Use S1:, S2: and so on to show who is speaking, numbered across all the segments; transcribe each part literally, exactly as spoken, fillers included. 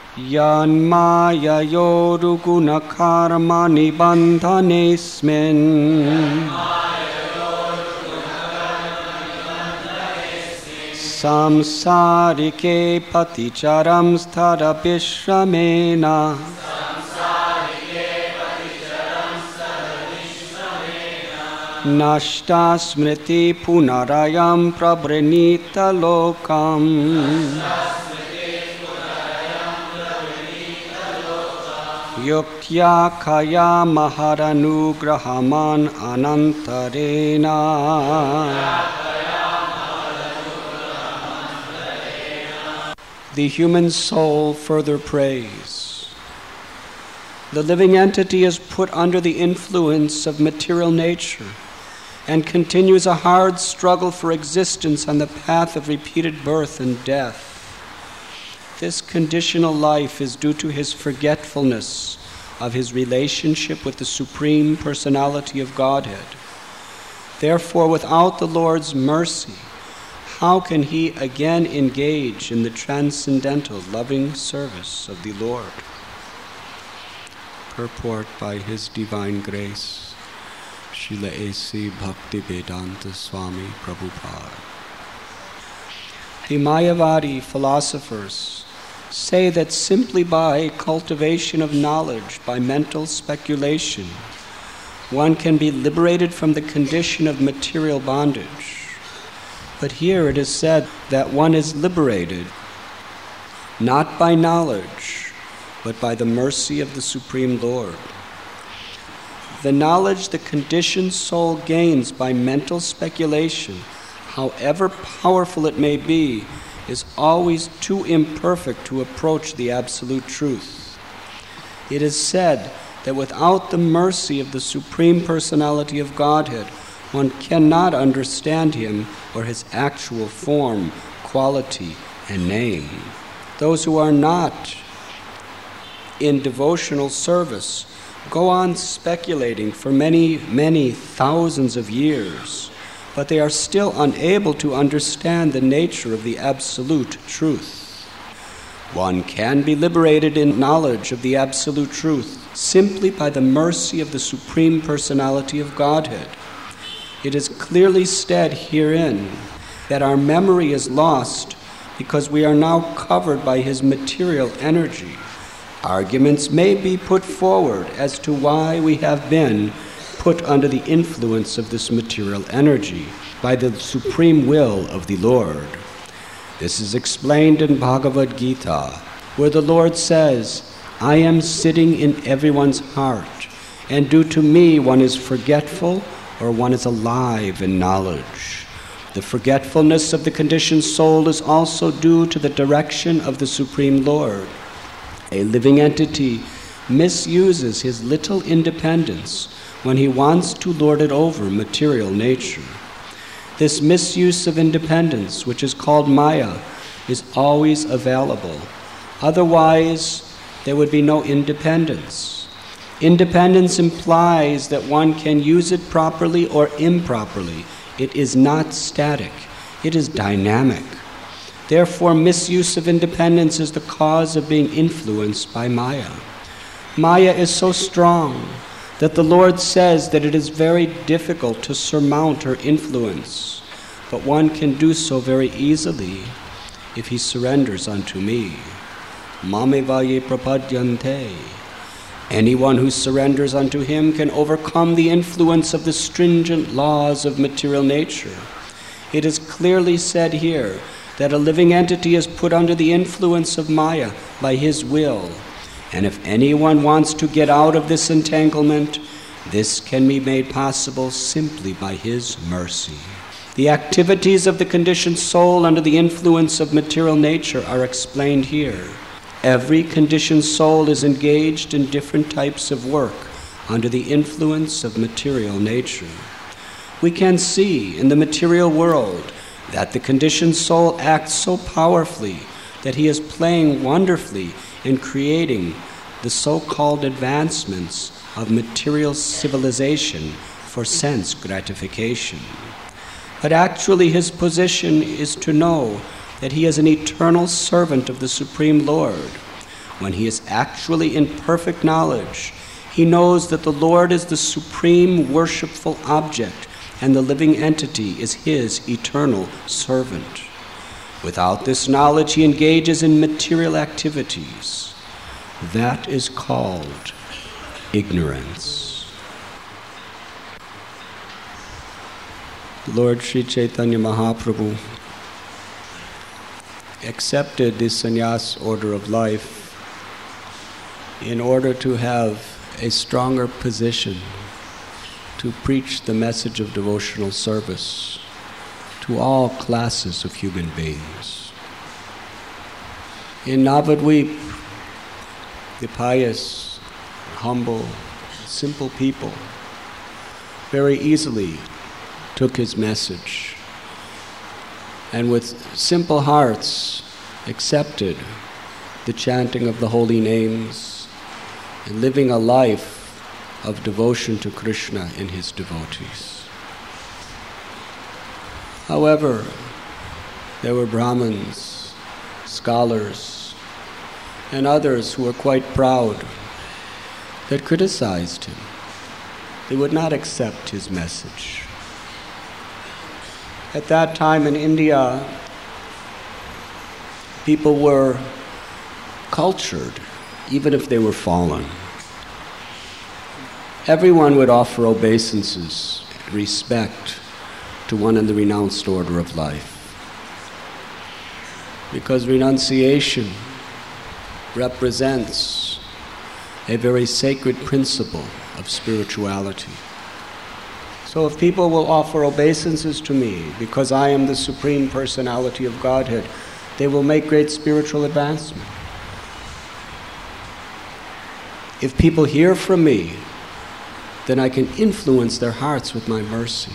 S1: Yanmaya yoruguna karmani bandhanesmin Samsarike paticharam sthara vishramena Nashta smriti punarayam prabrinita lokam Yuktya kaya maharanugrahaman anantarena. The human soul further prays. The living entity is put under the influence of material nature and continues a hard struggle for existence on the path of repeated birth and death. This conditional life is due to his forgetfulness of his relationship with the Supreme Personality of Godhead. Therefore, without the Lord's mercy, how can he again engage in the transcendental loving service of the Lord? Purport by His Divine Grace, Srila A C Bhaktivedanta Swami Prabhupada. The Mayavadi philosophers say that simply by cultivation of knowledge, by mental speculation, one can be liberated from the condition of material bondage. But here it is said that one is liberated not by knowledge, but by the mercy of the Supreme Lord. The knowledge the conditioned soul gains by mental speculation, however powerful it may be, is always too imperfect to approach the absolute truth. It is said that without the mercy of the Supreme Personality of Godhead, one cannot understand Him or His actual form, quality, and name. Those who are not in devotional service go on speculating for many, many thousands of years, but they are still unable to understand the nature of the absolute truth. One can be liberated in knowledge of the absolute truth simply by the mercy of the Supreme Personality of Godhead. It is clearly said herein that our memory is lost because we are now covered by His material energy. Arguments may be put forward as to why we have been put under the influence of this material energy by the supreme will of the Lord. This is explained in Bhagavad Gita, where the Lord says, I am sitting in everyone's heart, and due to me one is forgetful or one is alive in knowledge. The forgetfulness of the conditioned soul is also due to the direction of the Supreme Lord. A living entity misuses his little independence when he wants to lord it over material nature. This misuse of independence, which is called Maya, is always available. Otherwise, there would be no independence. Independence implies that one can use it properly or improperly. It is not static. It is dynamic. Therefore, misuse of independence is the cause of being influenced by Maya. Maya is so strong that the Lord says that it is very difficult to surmount her influence, but one can do so very easily if he surrenders unto me. Mamevaye prapadyante. Anyone who surrenders unto him can overcome the influence of the stringent laws of material nature. It is clearly said here that a living entity is put under the influence of Maya by his will. And if anyone wants to get out of this entanglement, this can be made possible simply by his mercy. The activities of the conditioned soul under the influence of material nature are explained here. Every conditioned soul is engaged in different types of work under the influence of material nature. We can see in the material world that the conditioned soul acts so powerfully that he is playing wonderfully in creating the so-called advancements of material civilization for sense gratification. But actually his position is to know that he is an eternal servant of the Supreme Lord. when he is actually in perfect knowledge, he knows that the Lord is the supreme worshipful object and the living entity is his eternal servant. Without this knowledge, he engages in material activities. That is called ignorance. Lord Sri Chaitanya Mahaprabhu accepted this sannyas order of life in order to have a stronger position to preach the message of devotional service to all classes of human beings. In Navadvip, the pious, humble, simple people very easily took his message and with simple hearts accepted the chanting of the holy names and living a life of devotion to Krishna and his devotees. However, there were Brahmins, scholars, and others who were quite proud that criticized him. They would not accept his message. At that time in India, people were cultured, even if they were fallen. Everyone would offer obeisances, respect to one in the renounced order of life. Because renunciation represents a very sacred principle of spirituality. So if people will offer obeisances to me because I am the Supreme Personality of Godhead, they will make great spiritual advancement. If people hear from me, then I can influence their hearts with my mercy.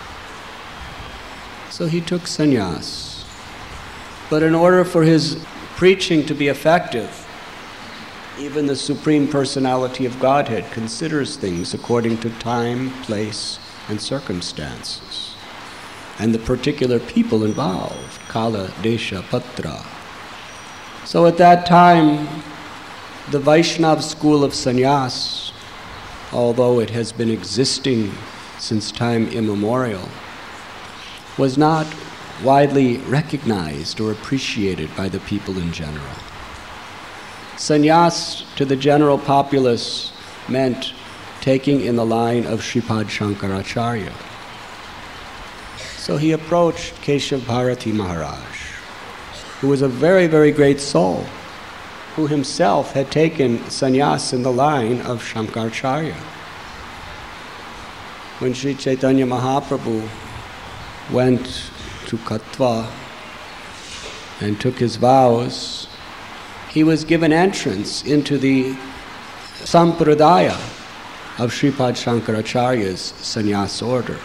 S1: So he took sannyas. But in order for his preaching to be effective, even the Supreme Personality of Godhead considers things according to time, place, and circumstances, and the particular people involved, kala, desha, patra. So at that time, the Vaishnav school of sannyas, although it has been existing since time immemorial, was not widely recognized or appreciated by the people in general. Sannyas to the general populace meant taking in the line of Sripad Shankaracharya. So he approached Keshav Bharati Maharaj, who was a very, very great soul, who himself had taken sannyas in the line of Shankaracharya. When Sri Chaitanya Mahaprabhu went to Katwa and took his vows, he was given entrance into the sampradaya of Sripad Shankaracharya's sannyas order.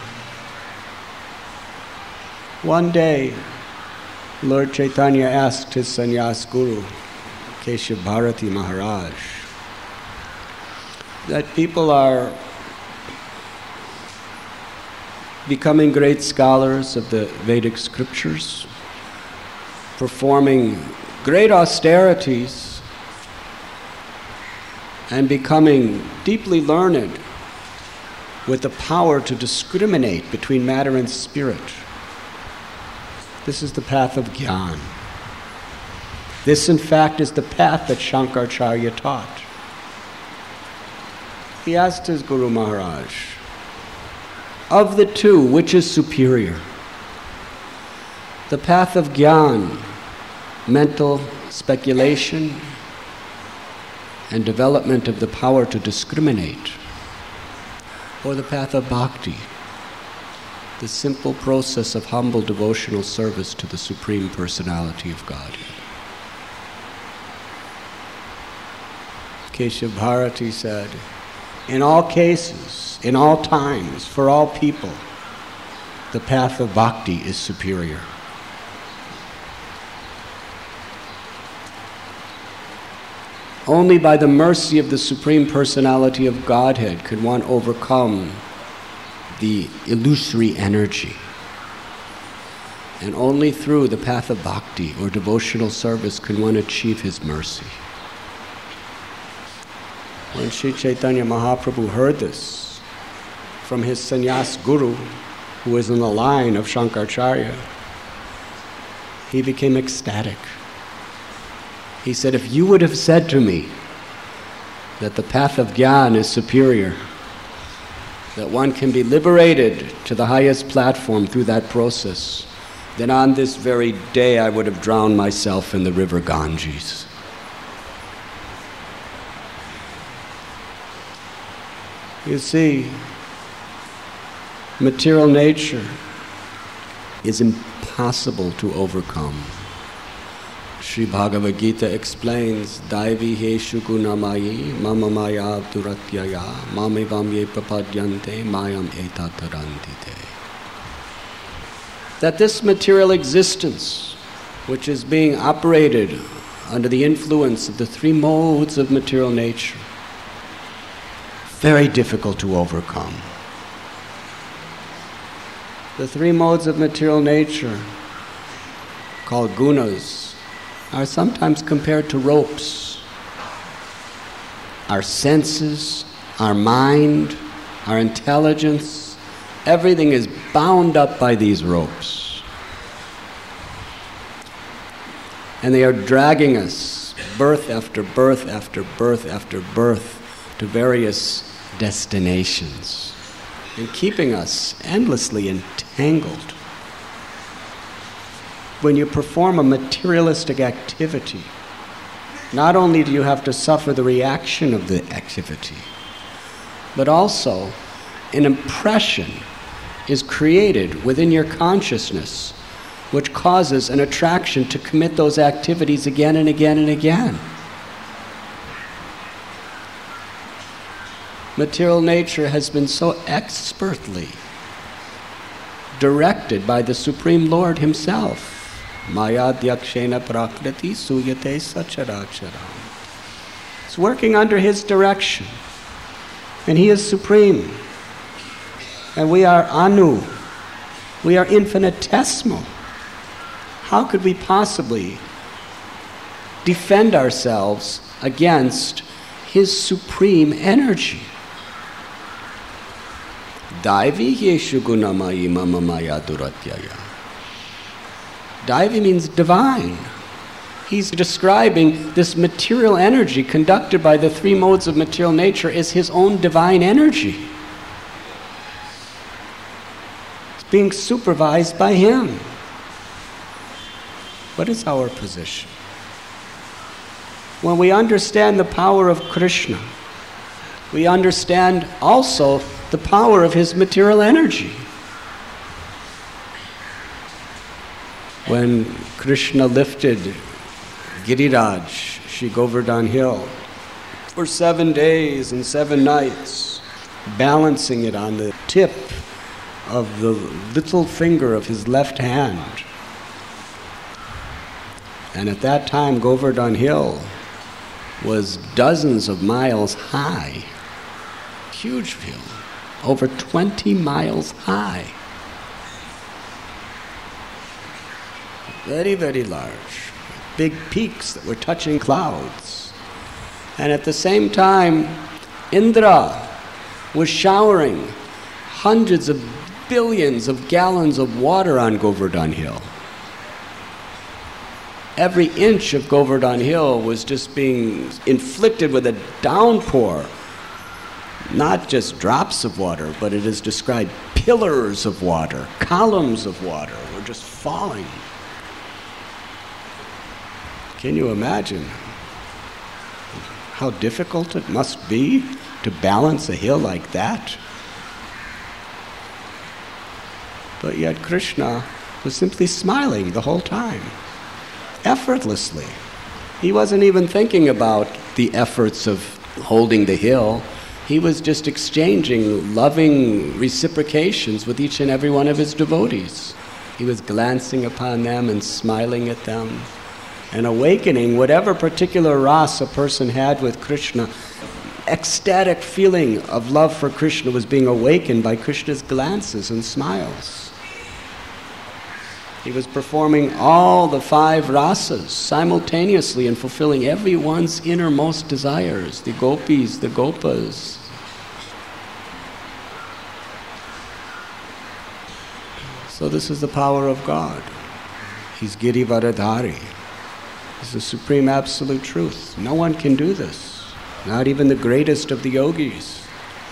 S1: One day, Lord Chaitanya asked his sannyas guru, Keshav Bharati Maharaj, that people are becoming great scholars of the Vedic scriptures, performing great austerities, and becoming deeply learned with the power to discriminate between matter and spirit. This is the path of Gyan. This, in fact, is the path that Shankaracharya taught. He asked his Guru Maharaj, of the two, which is superior? The path of Gyan, mental speculation and development of the power to discriminate, or the path of bhakti, the simple process of humble devotional service to the Supreme Personality of Godhead. Keshav Bharati said, in all cases, in all times, for all people, the path of bhakti is superior. Only by the mercy of the Supreme Personality of Godhead could one overcome the illusory energy. And only through the path of bhakti or devotional service can one achieve his mercy. When Sri Chaitanya Mahaprabhu heard this from his sannyas guru, who was in the line of Shankaracharya, he became ecstatic. He said, if you would have said to me that the path of Gyan is superior, that one can be liberated to the highest platform through that process, then on this very day I would have drowned myself in the river Ganges. You see, material nature is impossible to overcome. Sri Bhagavad Gita explains, Daivi heshu gunamayi mama maya duratyaya mamivam ye prapadyante mayam etatarantite. That this material existence, which is being operated under the influence of the three modes of material nature, very difficult to overcome. The three modes of material nature, called gunas, are sometimes compared to ropes. Our senses, our mind, our intelligence, everything is bound up by these ropes. And they are dragging us birth after birth after birth after birth to various destinations and keeping us endlessly entangled. When you perform a materialistic activity, not only do you have to suffer the reaction of the activity, but also an impression is created within your consciousness which causes an attraction to commit those activities again and again and again. Material nature has been so expertly directed by the Supreme Lord Himself. Maya dyakshena prakriti suyate sacharacharam. It's working under His direction. And He is supreme. And we are anu. We are infinitesimal. How could we possibly defend ourselves against His supreme energy? Daivi yeshu gunamayi mama maya duratyaya. Daivi means divine. He's describing this material energy conducted by the three modes of material nature as His own divine energy. It's being supervised by Him. What is our position? When we understand the power of Krishna, we understand also the power of His material energy. When Krishna lifted Giriraj, Shri Govardhan Hill, for seven days and seven nights, balancing it on the tip of the little finger of His left hand. And at that time, Govardhan Hill was dozens of miles high. Huge hill, over twenty miles high. Very, very large. Big peaks that were touching clouds. And at the same time, Indra was showering hundreds of billions of gallons of water on Govardhan Hill. Every inch of Govardhan Hill was just being inflicted with a downpour. Not just drops of water, but it is described pillars of water, columns of water were just falling. Can you imagine how difficult it must be to balance a hill like that? But yet Krishna was simply smiling the whole time, effortlessly. He wasn't even thinking about the efforts of holding the hill. He was just exchanging loving reciprocations with each and every one of His devotees. He was glancing upon them and smiling at them and awakening whatever particular rasa a person had with Krishna. Ecstatic feeling of love for Krishna was being awakened by Krishna's glances and smiles. He was performing all the five rasas simultaneously and fulfilling everyone's innermost desires, the gopis, the gopas. So this is the power of God. He's Girivaradhari. He's the supreme absolute truth. No one can do this, not even the greatest of the yogis.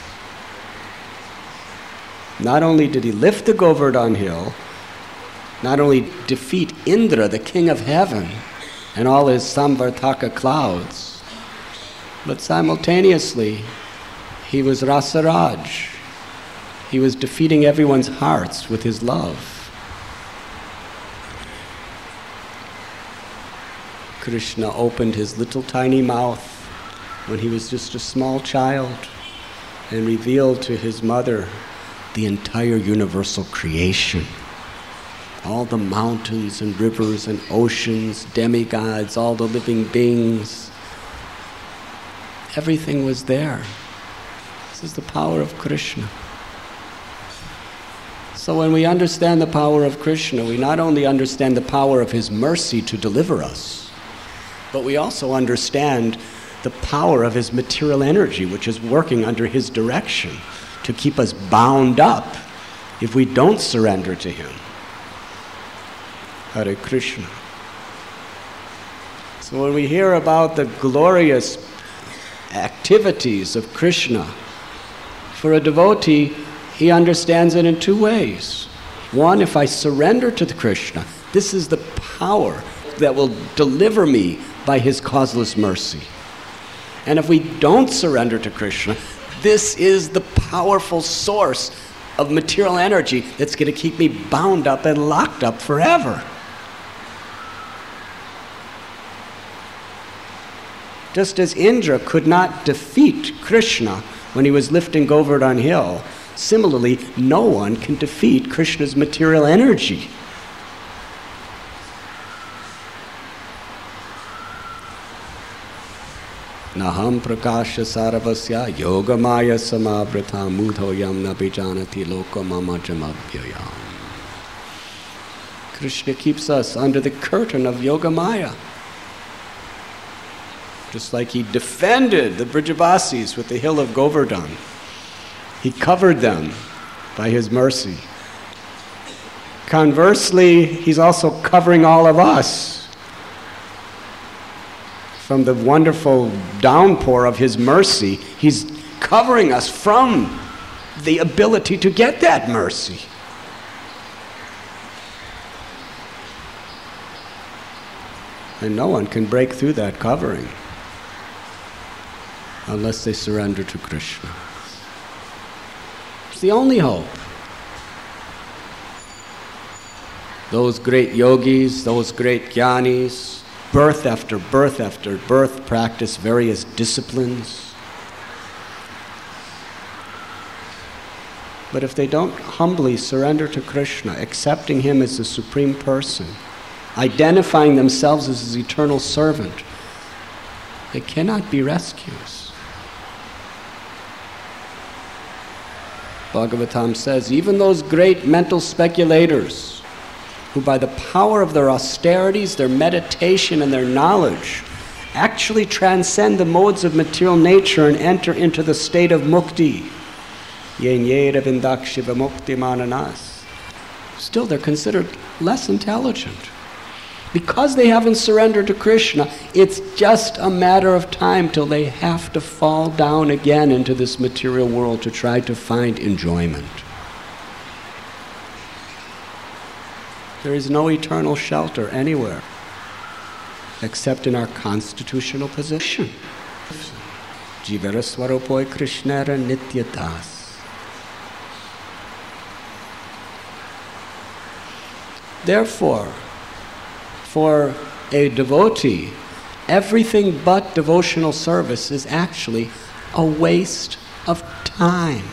S1: Not only did he lift the Govardhan hill, not only defeat Indra, the king of heaven, and all his Samvartaka clouds, but simultaneously he was Rasaraj. He was defeating everyone's hearts with his love. Krishna opened his little tiny mouth when he was just a small child and revealed to his mother the entire universal creation. All the mountains and rivers and oceans, demigods, all the living beings. Everything was there. This is the power of Krishna. So when we understand the power of Krishna, we not only understand the power of his mercy to deliver us, but we also understand the power of his material energy, which is working under his direction to keep us bound up if we don't surrender to him. Hare Krishna. So when we hear about the glorious activities of Krishna, for a devotee, he understands it in two ways. One, if I surrender to the Krishna, this is the power that will deliver me by his causeless mercy. And if we don't surrender to Krishna, this is the powerful source of material energy that's going to keep me bound up and locked up forever. Just as Indra could not defeat Krishna when he was lifting Govardhan hill, similarly, no one can defeat Krishna's material energy. Naham prakasha saravasya yogamaya samavrata mudhoyam nabijanati lokamamajamabhyayam. Krishna keeps us under the curtain of Yogamaya. Just like he defended the Brijavasis with the hill of Govardhan. He covered them by his mercy. Conversely, he's also covering all of us from the wonderful downpour of his mercy. He's covering us from the ability to get that mercy. And no one can break through that covering unless they surrender to Krishna. It's the only hope. Those great yogis, those great jnanis, birth after birth after birth, practice various disciplines. But if they don't humbly surrender to Krishna, accepting him as the supreme person, identifying themselves as his eternal servant, they cannot be rescues. Bhagavatam says, even those great mental speculators who by the power of their austerities, their meditation, and their knowledge actually transcend the modes of material nature and enter into the state of mukti, still they're considered less intelligent. Because they haven't surrendered to Krishna, it's just a matter of time till they have to fall down again into this material world to try to find enjoyment. There is no eternal shelter anywhere except in our constitutional position. Jivara swarupoy Krishnara nityadas. Therefore, for a devotee, everything but devotional service is actually a waste of time.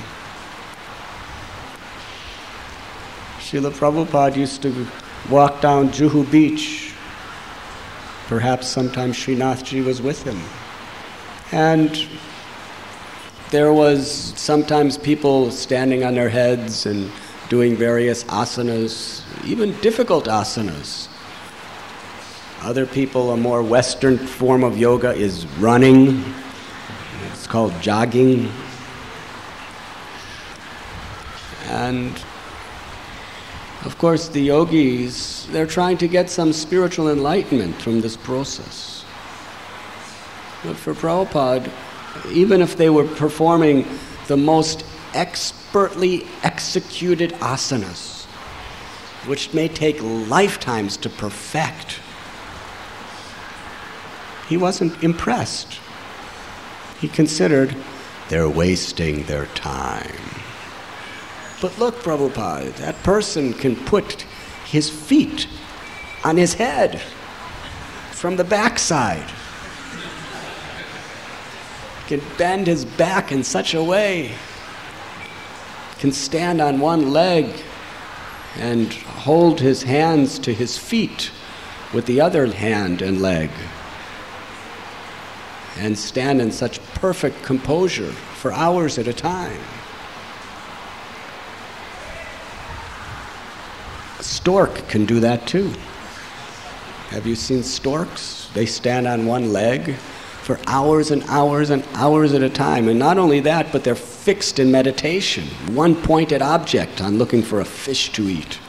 S1: Srila Prabhupada used to walk down Juhu Beach. Perhaps sometimes Srinathji was with him. And there was sometimes people standing on their heads and doing various asanas, even difficult asanas. Other people, a more Western form of yoga is running. It's called jogging. And of course the yogis, they're trying to get some spiritual enlightenment from this process. But for Prabhupada, even if they were performing the most expertly executed asanas, which may take lifetimes to perfect, he wasn't impressed. He considered they're wasting their time. But look, Prabhupada, that person can put his feet on his head from the backside. Can bend his back in such a way, can stand on one leg and hold his hands to his feet with the other hand and leg, and stand in such perfect composure for hours at a time. A stork can do that too. Have you seen storks? They stand on one leg for hours and hours and hours at a time. And not only that, but they're fixed in meditation, one pointed object on looking for a fish to eat.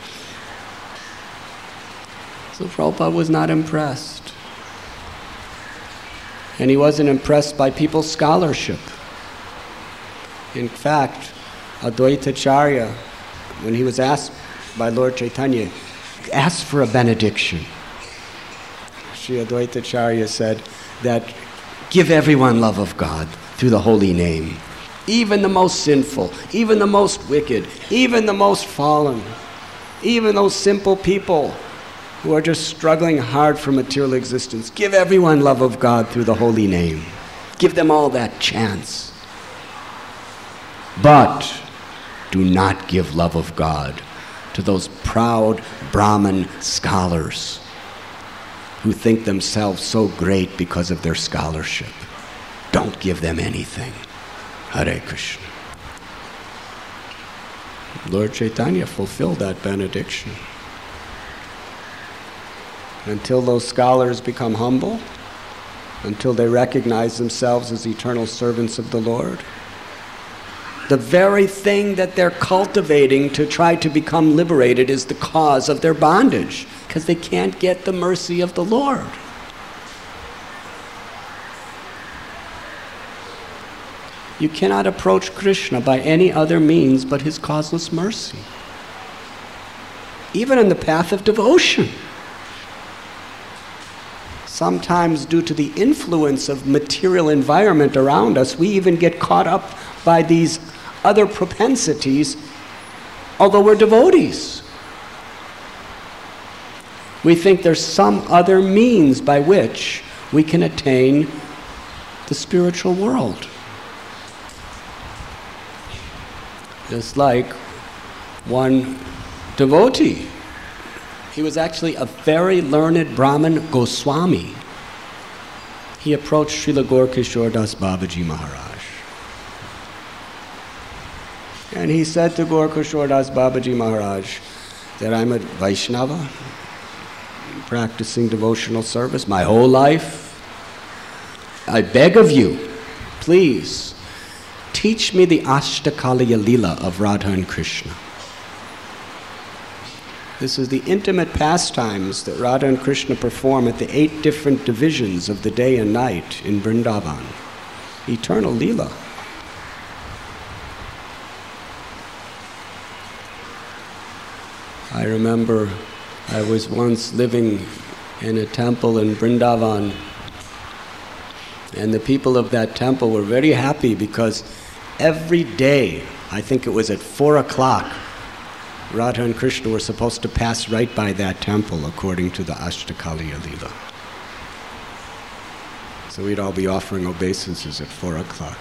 S1: So Prabhupada was not impressed. And he wasn't impressed by people's scholarship. In fact, Advaita Acharya, when he was asked by Lord Chaitanya, asked for a benediction. Sri Advaita Acharya said that give everyone love of God through the holy name. Even the most sinful, even the most wicked, even the most fallen, even those simple people who are just struggling hard for material existence. Give everyone love of God through the holy name. Give them all that chance. But do not give love of God to those proud Brahmin scholars who think themselves so great because of their scholarship. Don't give them anything. Hare Krishna. Lord Chaitanya fulfilled that benediction. Until those scholars become humble, until they recognize themselves as eternal servants of the Lord, the very thing that they're cultivating to try to become liberated is the cause of their bondage, because they can't get the mercy of the Lord. You cannot approach Krishna by any other means but his causeless mercy. Even in the path of devotion. Sometimes due to the influence of material environment around us, we even get caught up by these other propensities, although we're devotees. We think there's some other means by which we can attain the spiritual world. Just like one devotee. He was actually a very learned Brahmin Goswami. He approached Srila Gaurkishore Das Babaji Maharaj. And he said to Gaurkishore Das Babaji Maharaj that I'm a Vaishnava, practicing devotional service my whole life. I beg of you, please, teach me the Ashtakaliya Leela of Radha and Krishna. This is the intimate pastimes that Radha and Krishna perform at the eight different divisions of the day and night in Vrindavan. Eternal Leela. I remember I was once living in a temple in Vrindavan, and the people of that temple were very happy because every day, I think it was at four o'clock, Radha and Krishna were supposed to pass right by that temple according to the Ashtakaliya Leela. So we'd all be offering obeisances at four o'clock.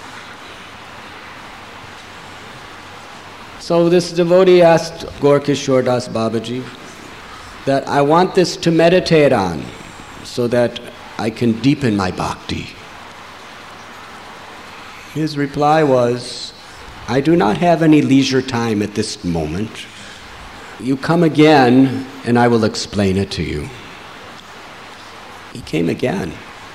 S1: So this devotee asked Gaurkishore Das Babaji that I want this to meditate on so that I can deepen my bhakti. His reply was, I do not have any leisure time at this moment. You come again, and I will explain it to you. He came again.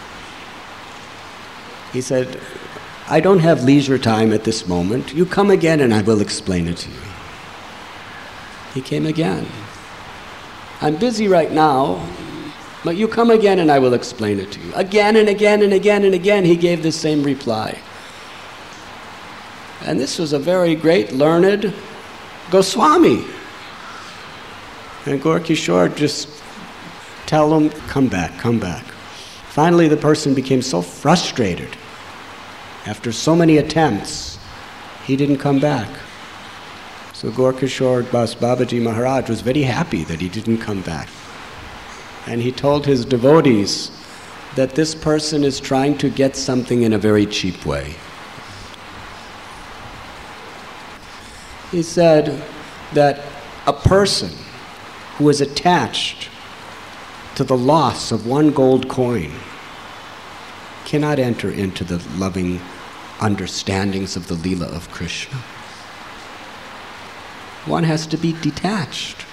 S1: He said, I don't have leisure time at this moment. You come again, and I will explain it to you. He came again. I'm busy right now, but you come again, and I will explain it to you. Again and again and again and again, he gave the same reply. And this was a very great, learned Goswami. And Gaur Kishore just tell him, come back, come back. Finally, the person became so frustrated. After so many attempts, he didn't come back. So Gaur Kishore Das Babaji Maharaj was very happy that he didn't come back. And he told his devotees that this person is trying to get something in a very cheap way. He said that a person who is attached to the loss of one gold coin cannot enter into the loving understandings of the Leela of Krishna. One has to be detached.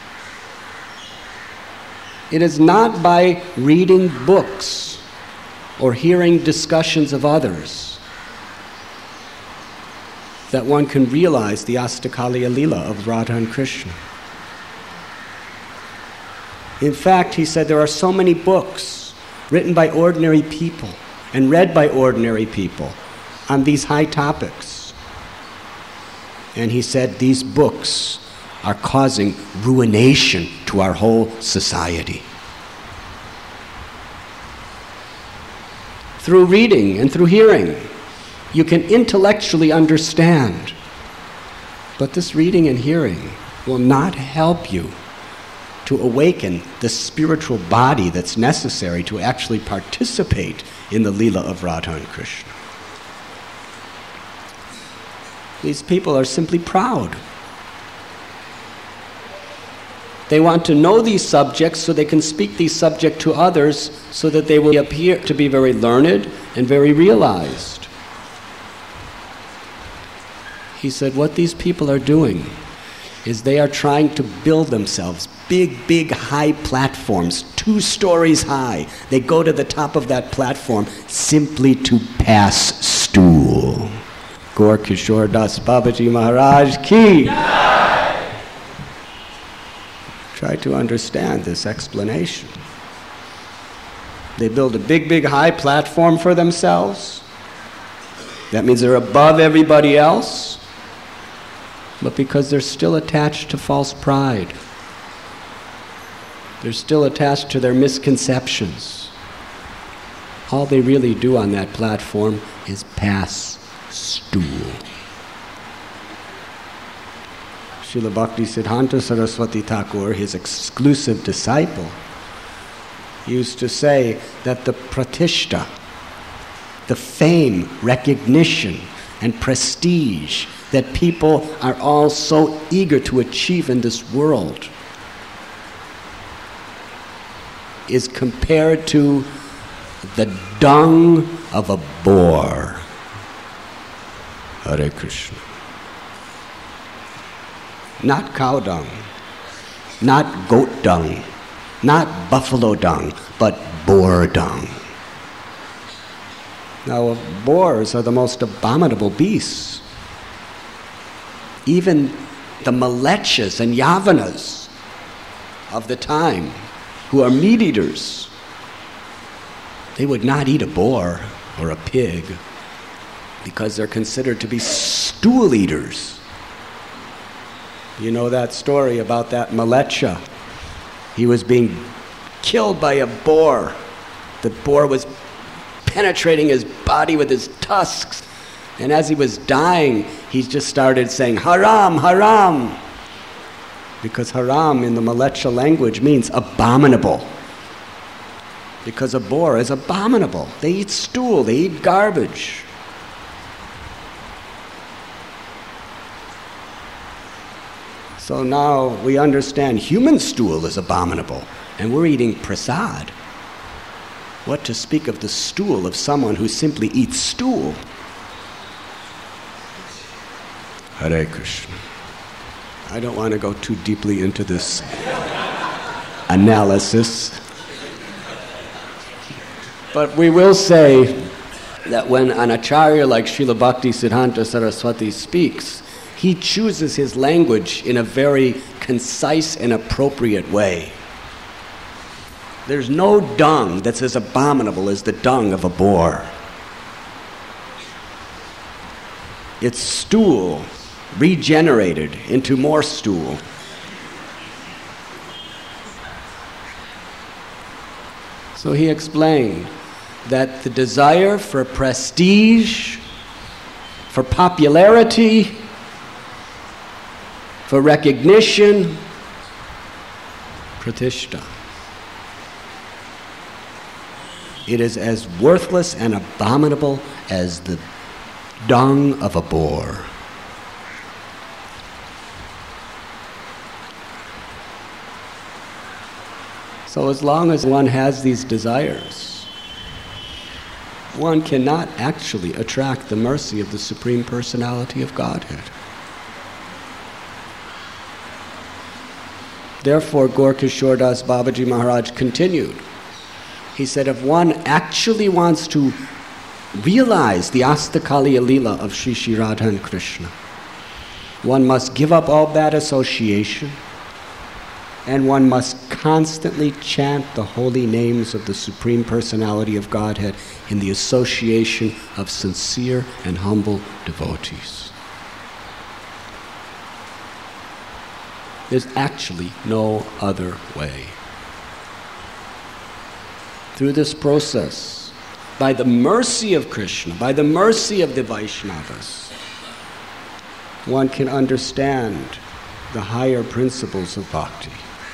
S1: It is not by reading books or hearing discussions of others that one can realize the Astakaliya Leela of Radha and Krishna. In fact, he said there are so many books written by ordinary people and read by ordinary people on these high topics. And he said these books are causing ruination to our whole society. Through reading and through hearing, you can intellectually understand, but this reading and hearing will not help you to awaken the spiritual body that's necessary to actually participate in the Leela of Radha and Krishna. These people are simply proud. They want to know these subjects so they can speak these subjects to others so that they will appear to be very learned and very realized. He said what these people are doing is they are trying to build themselves big, big, high platforms, two stories high. They go to the top of that platform simply to pass stool. Gaur Kishore Das Babaji Maharaj ki. Try to understand this explanation. They build a big, big, high platform for themselves. That means they're above everybody else. But because they're still attached to false pride, they're still attached to their misconceptions, all they really do on that platform is pass stool. Srila Bhakti Siddhanta Saraswati Thakur, his exclusive disciple, used to say that the pratishta, the fame, recognition, and prestige that people are all so eager to achieve in this world is compared to the dung of a boar. Hare Krishna. Not cow dung, not goat dung, not buffalo dung, but boar dung. Now, boars are the most abominable beasts. Even the Malechas and Yavanas of the time, who are meat eaters, they would not eat a boar or a pig because they're considered to be stool eaters. You know that story about that Malecha. He was being killed by a boar. The boar was penetrating his body with his tusks. And as he was dying, he just started saying, Haram, Haram. Because Haram in the Malecha language means abominable. Because a boar is abominable. They eat stool, they eat garbage. So now we understand human stool is abominable, and we're eating prasad. What to speak of the stool of someone who simply eats stool? Hare Krishna. I don't want to go too deeply into this analysis. But we will say that when an acharya like Srila Bhakti Siddhanta Saraswati speaks, he chooses his language in a very concise and appropriate way. There's no dung that's as abominable as the dung of a boar. It's stool regenerated into more stool. So he explained that the desire for prestige, for popularity, for recognition, pratishta, it is as worthless and abominable as the dung of a boar. So as long as one has these desires, one cannot actually attract the mercy of the Supreme Personality of Godhead. Therefore, Gaur-Kishore Das Babaji Maharaj continued. He said, if one actually wants to realize the Astakaliya Leela of Sri Sri Radha and Krishna, one must give up all bad association, and one must constantly chant the holy names of the Supreme Personality of Godhead in the association of sincere and humble devotees. There's actually no other way. Through this process, by the mercy of Krishna, by the mercy of the Vaishnavas, one can understand the higher principles of bhakti.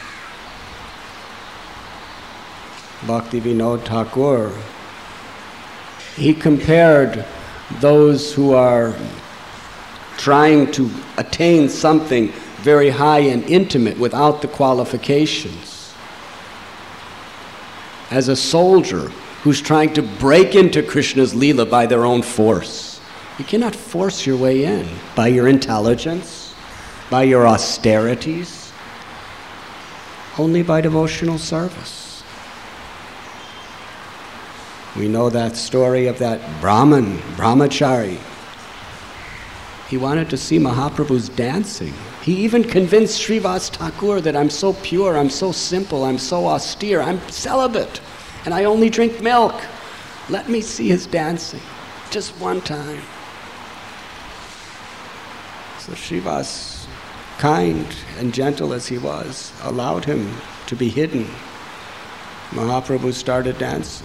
S1: Bhakti Vinod Thakur, he compared those who are trying to attain something very high and intimate without the qualifications as a soldier who's trying to break into Krishna's Leela by their own force. You cannot force your way in by your intelligence, by your austerities, only by devotional service. We know that story of that Brahman, Brahmachari. He wanted to see Mahaprabhu's dancing. He even convinced Srivas Thakur that I'm so pure, I'm so simple, I'm so austere, I'm celibate, and I only drink milk. Let me see his dancing, just one time. So Srivas, kind and gentle as he was, allowed him to be hidden. Mahaprabhu started dancing.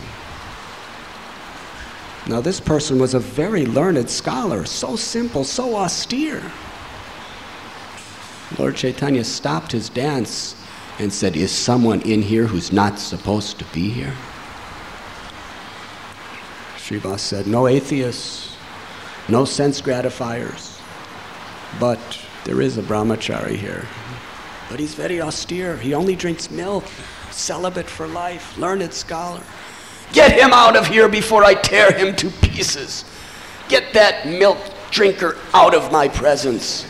S1: Now this person was a very learned scholar, so simple, so austere. Lord Chaitanya stopped his dance and said, is someone in here who's not supposed to be here? Srivas said, no atheists, no sense gratifiers, but there is a brahmachari here. But he's very austere, he only drinks milk, celibate for life, learned scholar. Get him out of here before I tear him to pieces. Get that milk drinker out of my presence.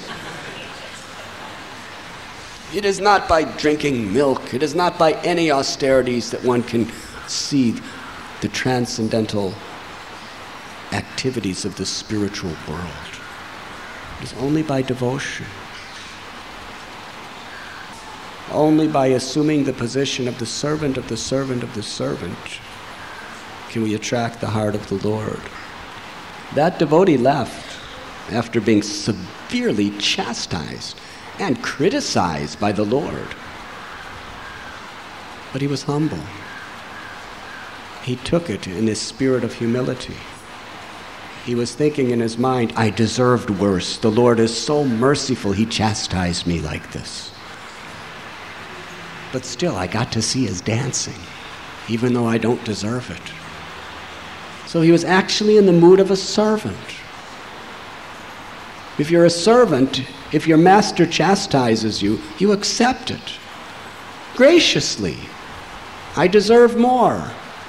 S1: It is not by drinking milk, it is not by any austerities that one can see the transcendental activities of the spiritual world. It is only by devotion. Only by assuming the position of the servant of the servant of the servant can we attract the heart of the Lord. That devotee left after being severely chastised and criticized by the Lord. But he was humble. He took it in his spirit of humility. He was thinking in his mind, I deserved worse. The Lord is so merciful, he chastised me like this. But still, I got to see his dancing, even though I don't deserve it. So he was actually in the mood of a servant. If you're a servant, if your master chastises you, you accept it graciously. I deserve more.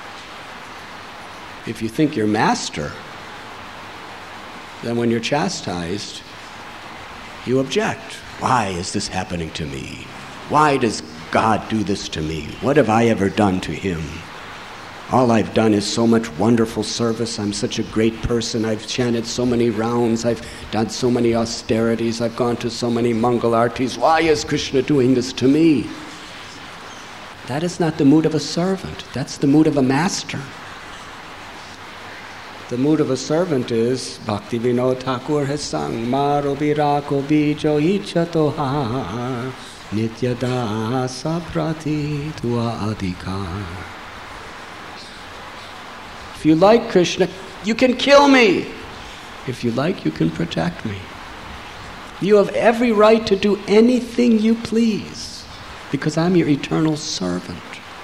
S1: If you think you're master, then when you're chastised, You object. Why is this happening to me? Why does God do this to me? What have I ever done to him? All I've done is so much wonderful service. I'm such a great person. I've chanted so many rounds. I've done so many austerities. I've gone to so many Mangal artis. Why is Krishna doing this to me? That is not the mood of a servant. That's the mood of a master. The mood of a servant is Bhakti Vinod Thakur has sung Maro Birako Bijo Ichatoha Nityada Saprati Tua Adhikar. If you like Krishna, you can kill me. If you like, you can protect me. You have every right to do anything you please, because I'm your eternal servant.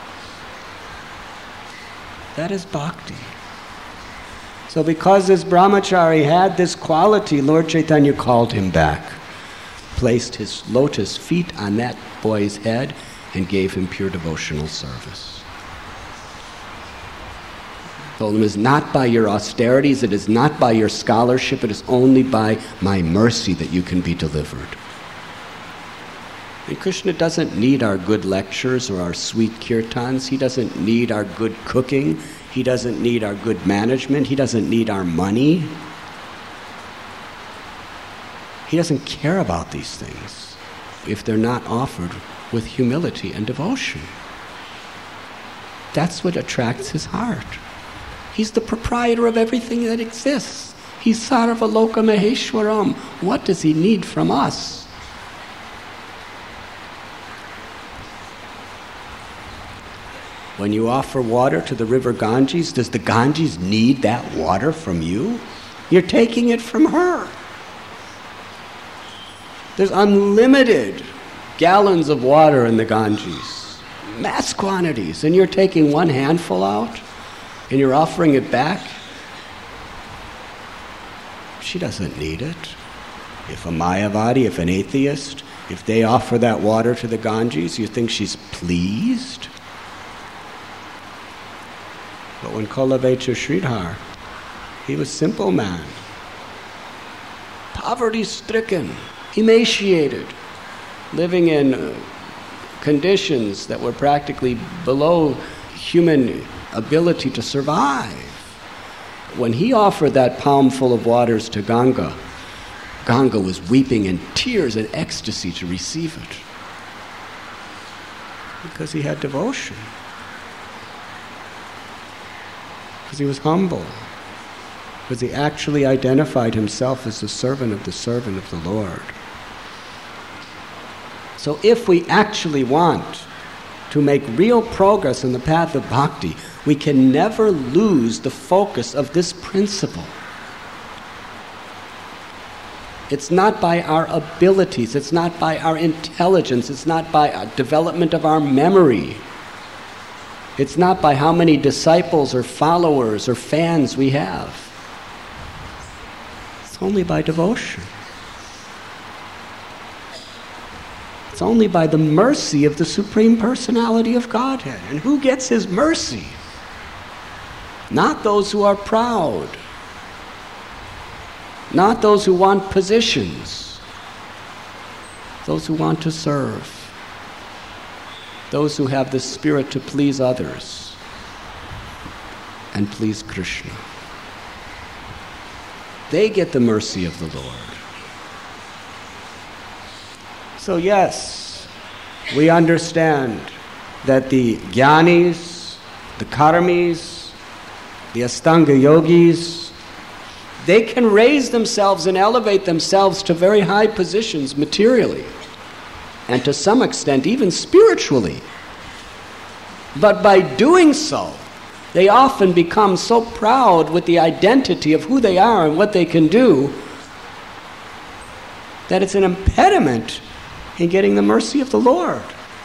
S1: That is bhakti. So because this brahmachari had this quality, Lord Chaitanya called him back, placed his lotus feet on that boy's head, and gave him pure devotional service. Told him, it is not by your austerities, it is not by your scholarship, it is only by my mercy that you can be delivered. And Krishna doesn't need our good lectures or our sweet kirtans. He doesn't need our good cooking. He doesn't need our good management. He doesn't need our money. He doesn't care about these things if they're not offered with humility and devotion. That's what attracts his heart. He's the proprietor of everything that exists. He's Sarva Loka Maheshwaram. What does he need from us? When you offer water to the river Ganges, does the Ganges need that water from you? You're taking it from her. There's unlimited gallons of water in the Ganges, mass quantities, and you're taking one handful out and you're offering it back. She doesn't need it. If a Mayavadi, if an atheist, if they offer that water to the Ganges, you think she's pleased? But when Kolavecha Sridhar, he was simple man, poverty-stricken, emaciated, living in uh, conditions that were practically below human ability to survive. When he offered that palmful of waters to Ganga, Ganga was weeping in tears and ecstasy to receive it, because he had devotion. Because he was humble, because he actually identified himself as the servant of the servant of the Lord. So if we actually want to make real progress in the path of bhakti, we can never lose the focus of this principle. It's not by our abilities, it's not by our intelligence, it's not by our development of our memory. It's not by how many disciples or followers or fans we have. It's only by devotion. It's only by the mercy of the Supreme Personality of Godhead. And who gets his mercy? Not those who are proud. Not those who want positions. Those who want to serve. Those who have the spirit to please others and please Krishna. They get the mercy of the Lord. So yes, we understand that the jnanis, the karmis, the astanga yogis, they can raise themselves and elevate themselves to very high positions materially, and to some extent even spiritually. But by doing so, they often become so proud with the identity of who they are and what they can do that it's an impediment in getting the mercy of the Lord.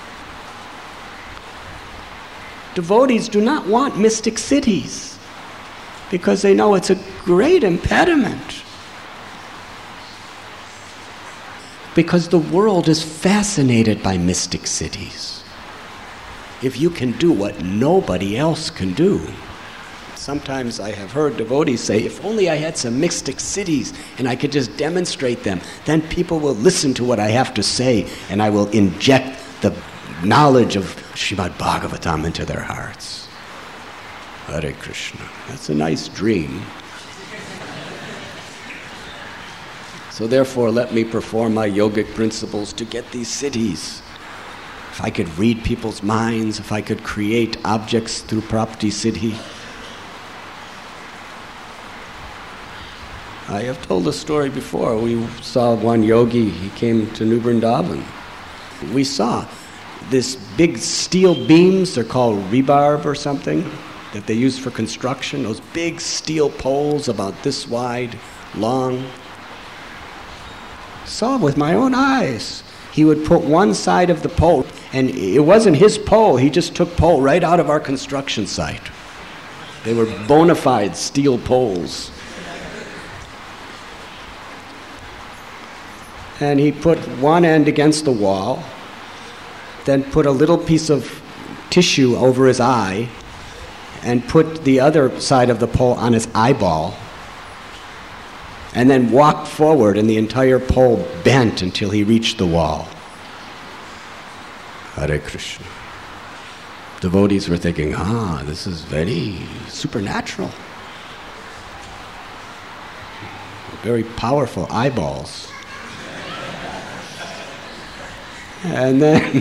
S1: Devotees do not want mystic cities because they know it's a great impediment. Because the world is fascinated by mystic cities. If you can do what nobody else can do, Sometimes I have heard devotees say, if only I had some mystic cities and I could just demonstrate them, then people will listen to what I have to say and I will inject the knowledge of Srimad Bhagavatam into their hearts. Hare Krishna. That's a nice dream. So therefore, let me perform my yogic principles to get these cities. If I could read people's minds, if I could create objects through Prapti Siddhi. I have told the story before. We saw one yogi, he came to New Vrindavan. We saw this big steel beams, they're called rebarb or something, that they use for construction, those big steel poles about this wide, long. Saw with my own eyes. He would put one side of the pole, and it wasn't his pole, he just took pole right out of our construction site. They were bona fide steel poles. And he put one end against the wall, then put a little piece of tissue over his eye, and put the other side of the pole on his eyeball, and then walked forward, and the entire pole bent until he reached the wall. Hare Krishna. Devotees were thinking, ah, this is very supernatural. Very powerful eyeballs. And then,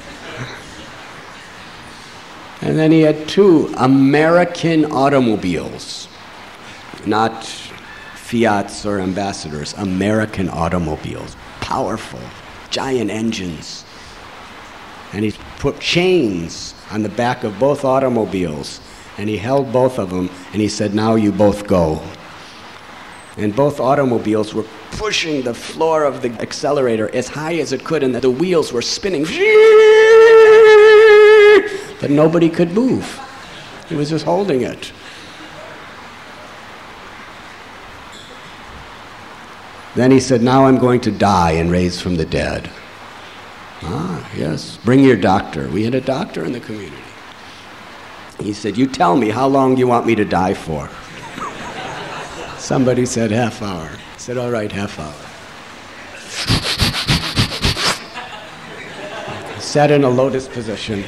S1: and then he had two American automobiles, not Fiats or Ambassadors, American automobiles, powerful, giant engines. And he put chains on the back of both automobiles, and he held both of them, and he said, now you both go. And both automobiles were pushing the floor of the accelerator as high as it could, and the wheels were spinning. But nobody could move. He was just holding it. Then he said, now I'm going to die and raise from the dead. Ah, yes, bring your doctor. We had a doctor in the community. He said, you tell me how long you want me to die for. Somebody said half hour. I said, all right, half hour. Sat in a lotus position.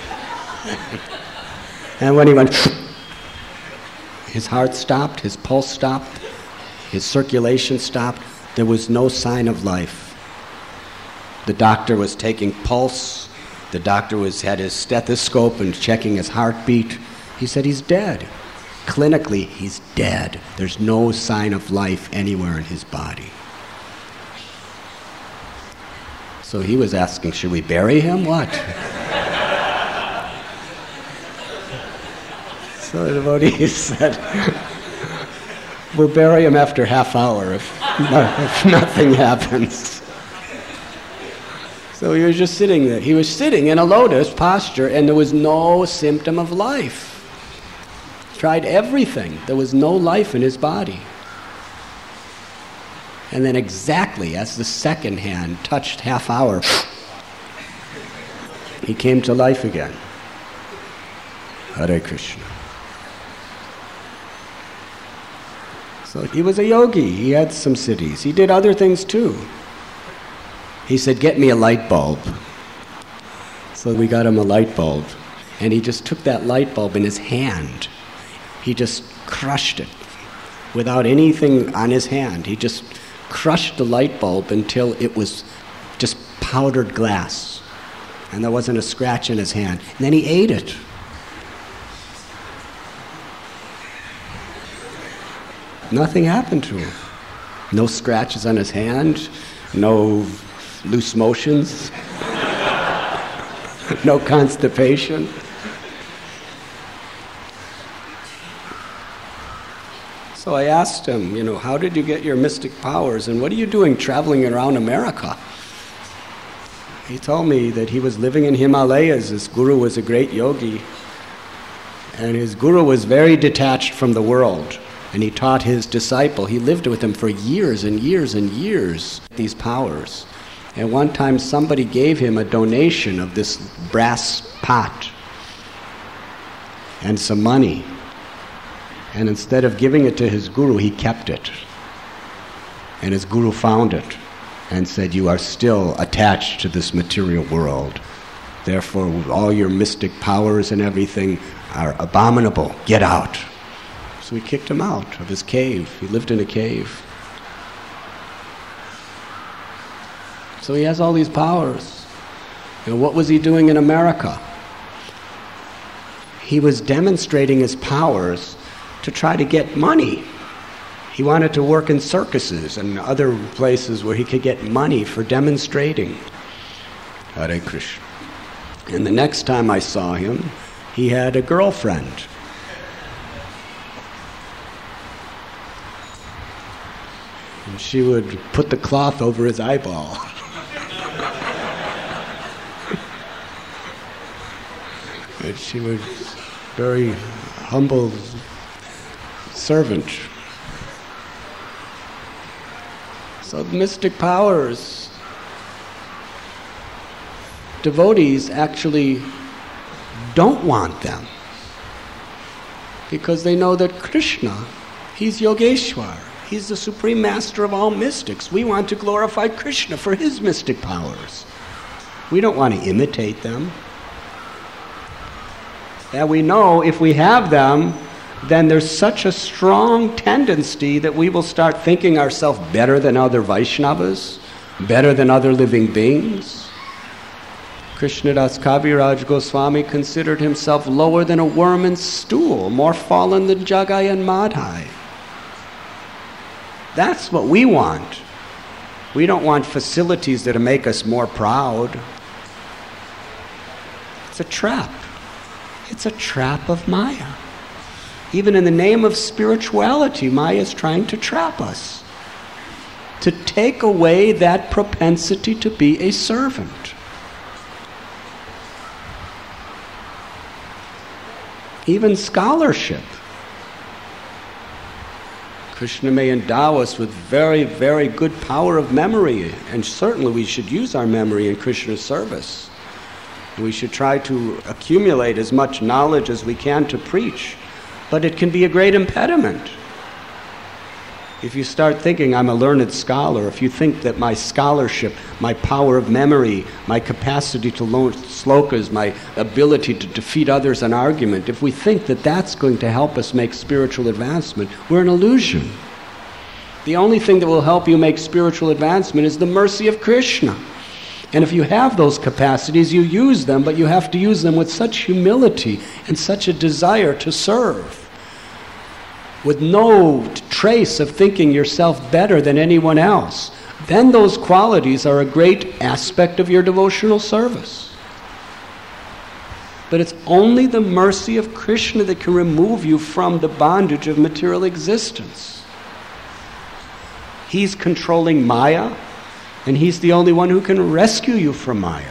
S1: And when he went, his heart stopped, his pulse stopped, his circulation stopped. There was no sign of life. The doctor was taking pulse. The doctor was had his stethoscope and checking his heartbeat. He said, he's dead. Clinically, he's dead. There's no sign of life anywhere in his body. So he was asking, should we bury him? What? So the devotee said, we'll bury him after half hour if, no, if nothing happens. So he was just sitting there. He was sitting in a lotus posture, and there was no symptom of life. Tried everything. There was no life in his body. And then exactly as the second hand touched half hour, he came to life again. Hare Krishna. So he was a yogi. He had some siddhis. He did other things too. He said, get me a light bulb. So we got him a light bulb. And he just took that light bulb in his hand. He just crushed it without anything on his hand. He just crushed the light bulb until it was just powdered glass. And there wasn't a scratch in his hand. And then he ate it. Nothing happened to him. No scratches on his hand, no loose motions, no constipation. So I asked him, you know, how did you get your mystic powers, and what are you doing traveling around America? He told me that he was living in Himalayas. His guru was a great yogi, and his guru was very detached from the world, and he taught his disciple. He lived with him for years and years and years, these powers. And one time somebody gave him a donation of this brass pot and some money. And instead of giving it to his guru, he kept it. And his guru found it and said, you are still attached to this material world. Therefore, all your mystic powers and everything are abominable. Get out. So he kicked him out of his cave. He lived in a cave. So he has all these powers. And what was he doing in America? He was demonstrating his powers to try to get money. He wanted to work in circuses and other places where he could get money for demonstrating. Hare Krishna. And the next time I saw him, he had a girlfriend. And she would put the cloth over his eyeball. And she was very humble servant. So mystic powers, devotees actually don't want them because they know that Krishna, he's Yogeshwar, he's the supreme master of all mystics. We want to glorify Krishna for his mystic powers. We don't want to imitate them. And we know if we have them, then there's such a strong tendency that we will start thinking ourselves better than other Vaishnavas, better than other living beings. Krishnadas Kaviraj Goswami considered himself lower than a worm in stool, more fallen than Jagai and Madhai. That's what we want. We don't want facilities that make us more proud. It's a trap. It's a trap of Maya. Even in the name of spirituality, Maya is trying to trap us, to take away that propensity to be a servant. Even scholarship. Krishna may endow us with very, very good power of memory, and certainly we should use our memory in Krishna's service. We should try to accumulate as much knowledge as we can to preach. But it can be a great impediment. If you start thinking, I'm a learned scholar, if you think that my scholarship, my power of memory, my capacity to learn slokas, my ability to defeat others in argument, if we think that that's going to help us make spiritual advancement, we're an illusion. The only thing that will help you make spiritual advancement is the mercy of Krishna. And if you have those capacities, you use them, but you have to use them with such humility and such a desire to serve, with no trace of thinking yourself better than anyone else. Then those qualities are a great aspect of your devotional service. But it's only the mercy of Krishna that can remove you from the bondage of material existence. He's controlling Maya, and he's the only one who can rescue you from Maya.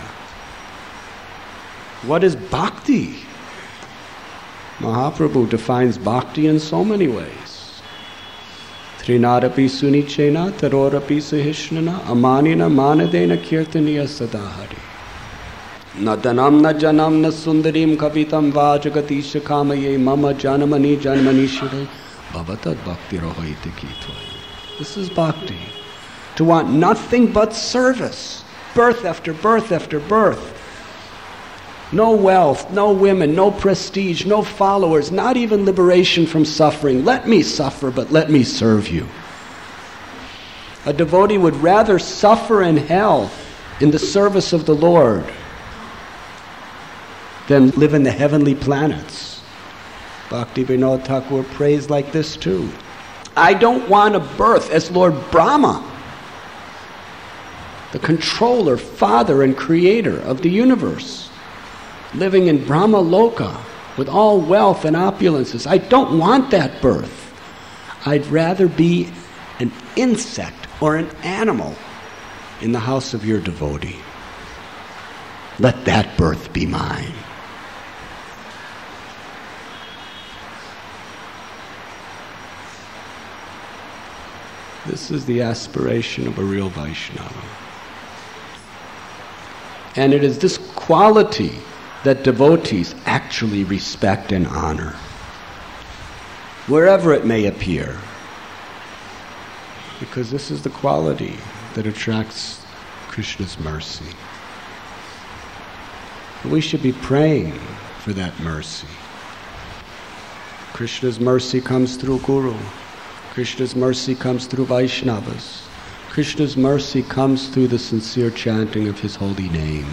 S1: What is bhakti? Mahaprabhu defines bhakti in so many ways. Trinadapi sunichena tarorapi sahishnana amanina manadena kirtaniya sadahari. Nadanam na janam na sundarim kavitam vajagati shakamaye mama janamani janmani shire bhavatad bhakti rohaite kitvaya. This is bhakti. To want nothing but service, birth after birth after birth. No wealth, no women, no prestige, no followers, not even liberation from suffering. Let me suffer, but let me serve you. A devotee would rather suffer in hell in the service of the Lord than live in the heavenly planets. Bhakti Vinod Thakur prays like this too. I don't want a birth as Lord Brahma, the controller, father, and creator of the universe, living in Brahma Loka with all wealth and opulences. I don't want that birth. I'd rather be an insect or an animal in the house of your devotee. Let that birth be mine. This is the aspiration of a real Vaishnava. And it is this quality that devotees actually respect and honor. wherever it may appear. Because this is the quality that attracts Krishna's mercy. We should be praying for that mercy. Krishna's mercy comes through Guru. Krishna's mercy comes through Vaishnavas. Krishna's mercy comes through the sincere chanting of his holy name.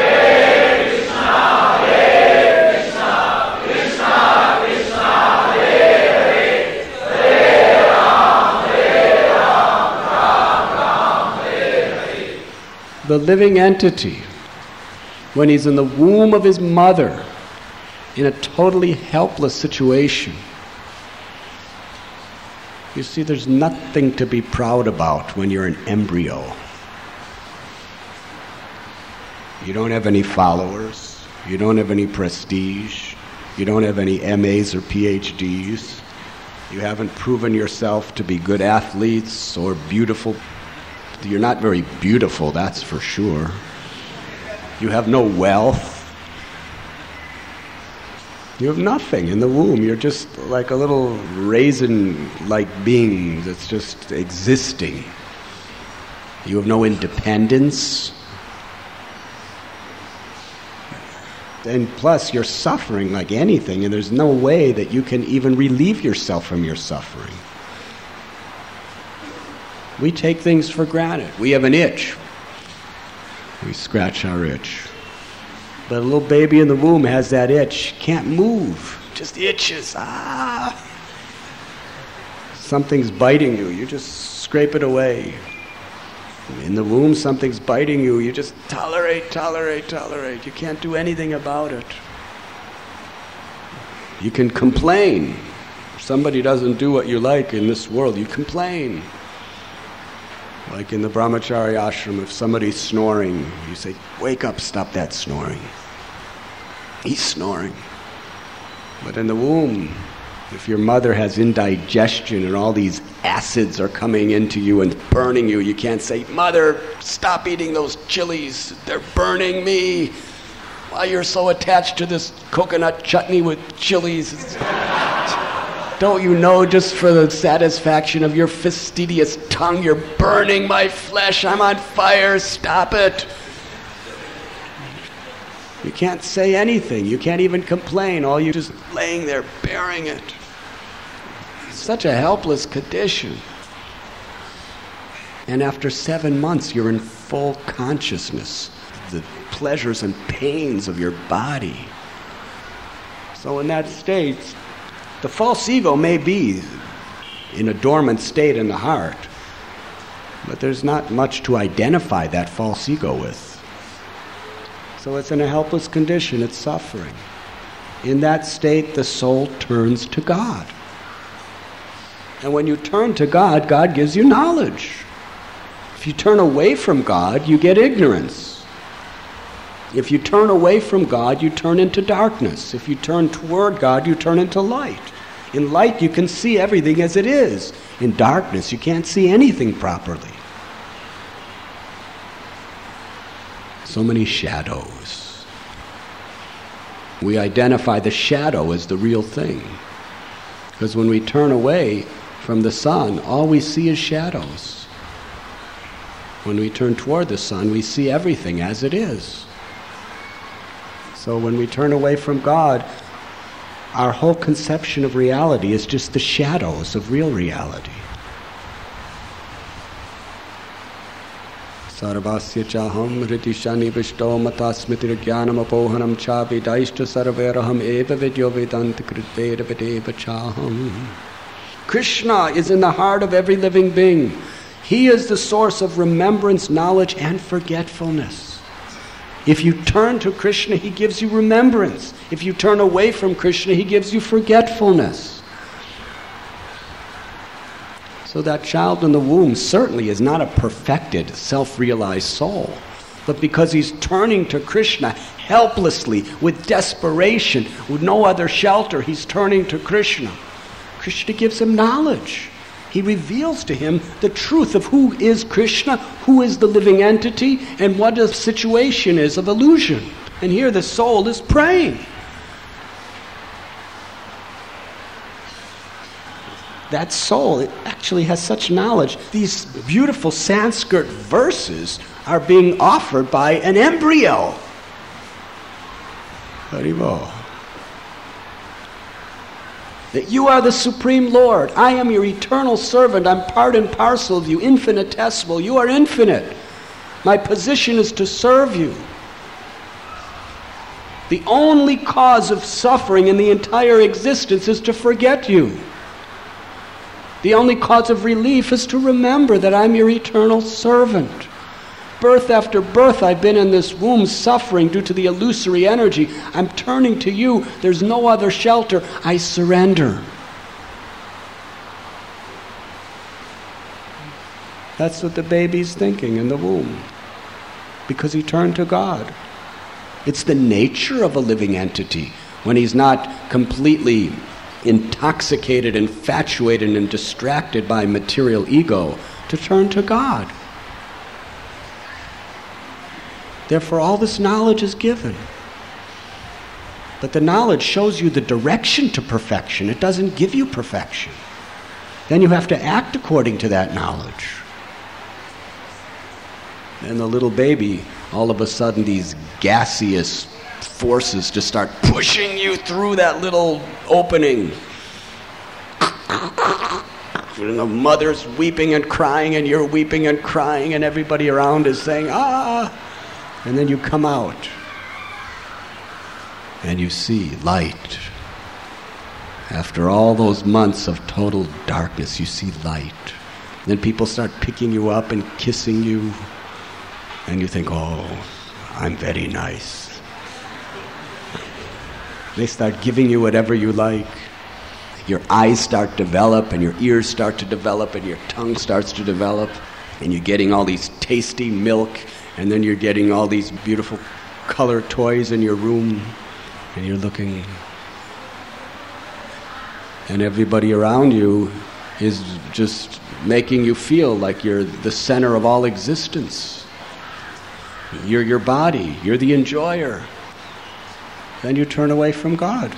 S1: The living entity, when he's in the womb of his mother, in a totally helpless situation, you see, there's nothing to be proud about when you're an embryo. You don't have any followers. You don't have any prestige. You don't have any M As or P H Ds. You haven't proven yourself to be good athletes or beautiful. You're not very beautiful, that's for sure. You have no wealth. You have nothing in the womb. You're just like a little raisin-like being that's just existing. You have no independence. And plus, you're suffering like anything, and there's no way that you can even relieve yourself from your suffering. We take things for granted. We have an itch. We scratch our itch. But a little baby in the womb has that itch. Can't move. Just itches. Ah! Something's biting you. You just scrape it away. In the womb, something's biting you. You just tolerate, tolerate, tolerate. You can't do anything about it. You can complain. If somebody doesn't do what you like in this world, you complain. Like in the brahmachari ashram, if somebody's snoring, you say, wake up, stop that snoring. He's snoring. But in the womb, if your mother has indigestion and all these acids are coming into you and burning you, you can't say, Mother, stop eating those chilies. They're burning me. Why you're so attached to this coconut chutney with chilies? Don't you know, just for the satisfaction of your fastidious tongue, you're burning my flesh. I'm on fire. Stop it. You can't say anything. You can't even complain. All you're just laying there bearing it. It's such a helpless condition. And after seven months, you're in full consciousness of the pleasures and pains of your body. So in that state, the false ego may be in a dormant state in the heart, but there's not much to identify that false ego with. So it's in a helpless condition, it's suffering. In that state, the soul turns to God. And when you turn to God, God gives you knowledge. If you turn away from God, you get ignorance. If you turn away from God, you turn into darkness. If you turn toward God, you turn into light. In light, you can see everything as it is. In darkness, you can't see anything properly. So many shadows. We identify the shadow as the real thing. Because when we turn away from the sun, all we see is shadows. When we turn toward the sun, we see everything as it is. So when we turn away from God, our whole conception of reality is just the shadows of real reality. Sarvasya chaham hriti shani vishto matasmiti jnanam apohanam cha vidaishta sarveraham eva vidyo vedanta kritveda videva chaham. Krishna is in the heart of every living being. He is the source of remembrance, knowledge, and forgetfulness. If you turn to Krishna, he gives you remembrance. If you turn away from Krishna, he gives you forgetfulness. So that child in the womb certainly is not a perfected, self-realized soul. But because he's turning to Krishna helplessly, with desperation, with no other shelter, he's turning to Krishna. Krishna gives him knowledge. He reveals to him the truth of who is Krishna, who is the living entity, and what the situation is of illusion. And here the soul is praying.
S2: that soul, it actually has such knowledge. These beautiful Sanskrit verses are being offered by an embryo. Haribol. That you are the Supreme Lord. I am your eternal servant. I'm part and parcel of you, infinitesimal. You are infinite. My position is to serve you. The only cause of suffering in the entire existence is to forget you. The only cause of relief is to remember that I'm your eternal servant. Birth after birth, I've been in this womb suffering due to the illusory energy. I'm turning to you. There's no other shelter. I surrender. That's what the baby's thinking in the womb, because he turned to God. It's the nature of a living entity, when he's not completely intoxicated, infatuated, and distracted by material ego, to turn to God. Therefore, all this knowledge is given. But the knowledge shows you the direction to perfection. It doesn't give you perfection. Then you have to act according to that knowledge. And the little baby, all of a sudden these gaseous forces just start pushing you through that little opening. And the mother's weeping and crying, and you're weeping and crying, and everybody around is saying, ah! And then you come out, and you see light. After all those months of total darkness, you see light. Then people start picking you up and kissing you, and you think, oh, I'm very nice. They start giving you whatever you like. Your eyes start to develop, and your ears start to develop, and your tongue starts to develop, and you're getting all these tasty milk, and then you're getting all these beautiful color toys in your room, and you're looking, and everybody around you is just making you feel like you're the center of all existence. You're your body, you're the enjoyer. Then you turn away from God.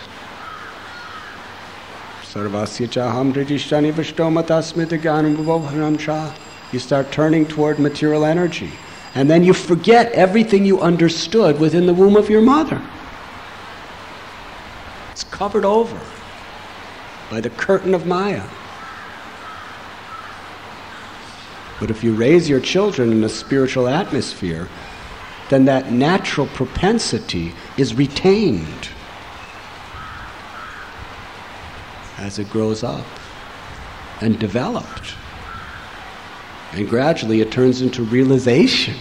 S2: You start turning toward material energy. And then you forget everything you understood within the womb of your mother. It's covered over by the curtain of Maya. But if you raise your children in a spiritual atmosphere, then that natural propensity is retained as it grows up and developed. And gradually it turns into realization.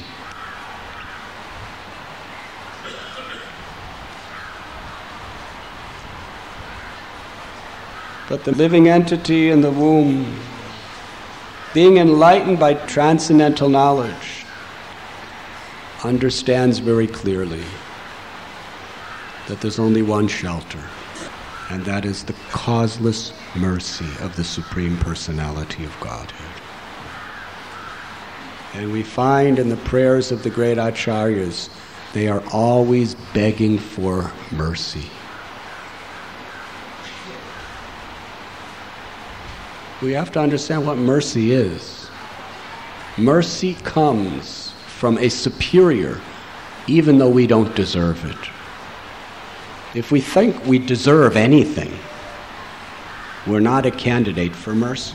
S2: But the living entity in the womb, being enlightened by transcendental knowledge, understands very clearly that there's only one shelter, and that is the causeless mercy of the Supreme Personality of Godhead. And we find in the prayers of the great acharyas, they are always begging for mercy. We have to understand what mercy is. Mercy comes from a superior, even though we don't deserve it. If we think we deserve anything, we're not a candidate for mercy.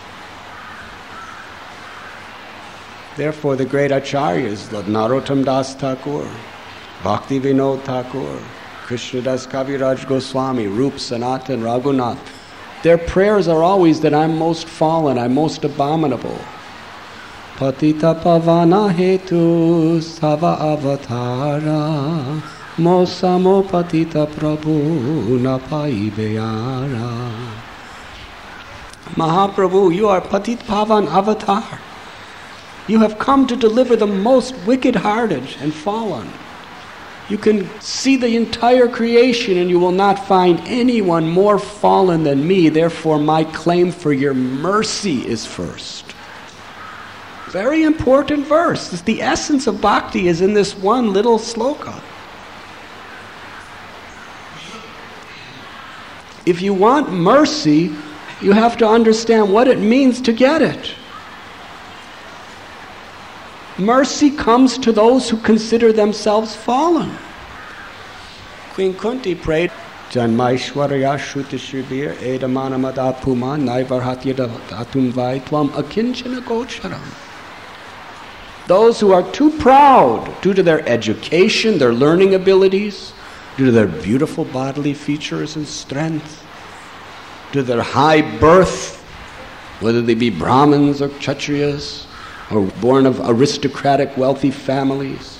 S2: Therefore, the great acharyas, like Narottam Das Thakur, Bhakti Vinod Thakur, Krishnadas Kaviraj Goswami, Rup Sanatan Raghunath, their prayers are always that I'm most fallen, I'm most abominable. Patita pavana hetu sava avatara mosamo patita prabhu napai beyara. Mahaprabhu, you are Patit Pavan Avatar. You have come to deliver the most wicked-hearted and fallen. You can see the entire creation and you will not find anyone more fallen than me. Therefore, my claim for your mercy is first. Very important verse. The essence of bhakti is in this one little sloka. If you want mercy, You have to understand what it means to get it. Mercy comes to those who consider themselves fallen. Queen Kunti prayed, Janmaishwarya Shrutishibir Edamanamada Puma Naivarhatyada Atumvai Tvam Akinchana Gocharam. Those who are too proud due to their education, their learning abilities, due to their beautiful bodily features and strength, due to their high birth, whether they be Brahmins or Kshatriyas, or born of aristocratic, wealthy families.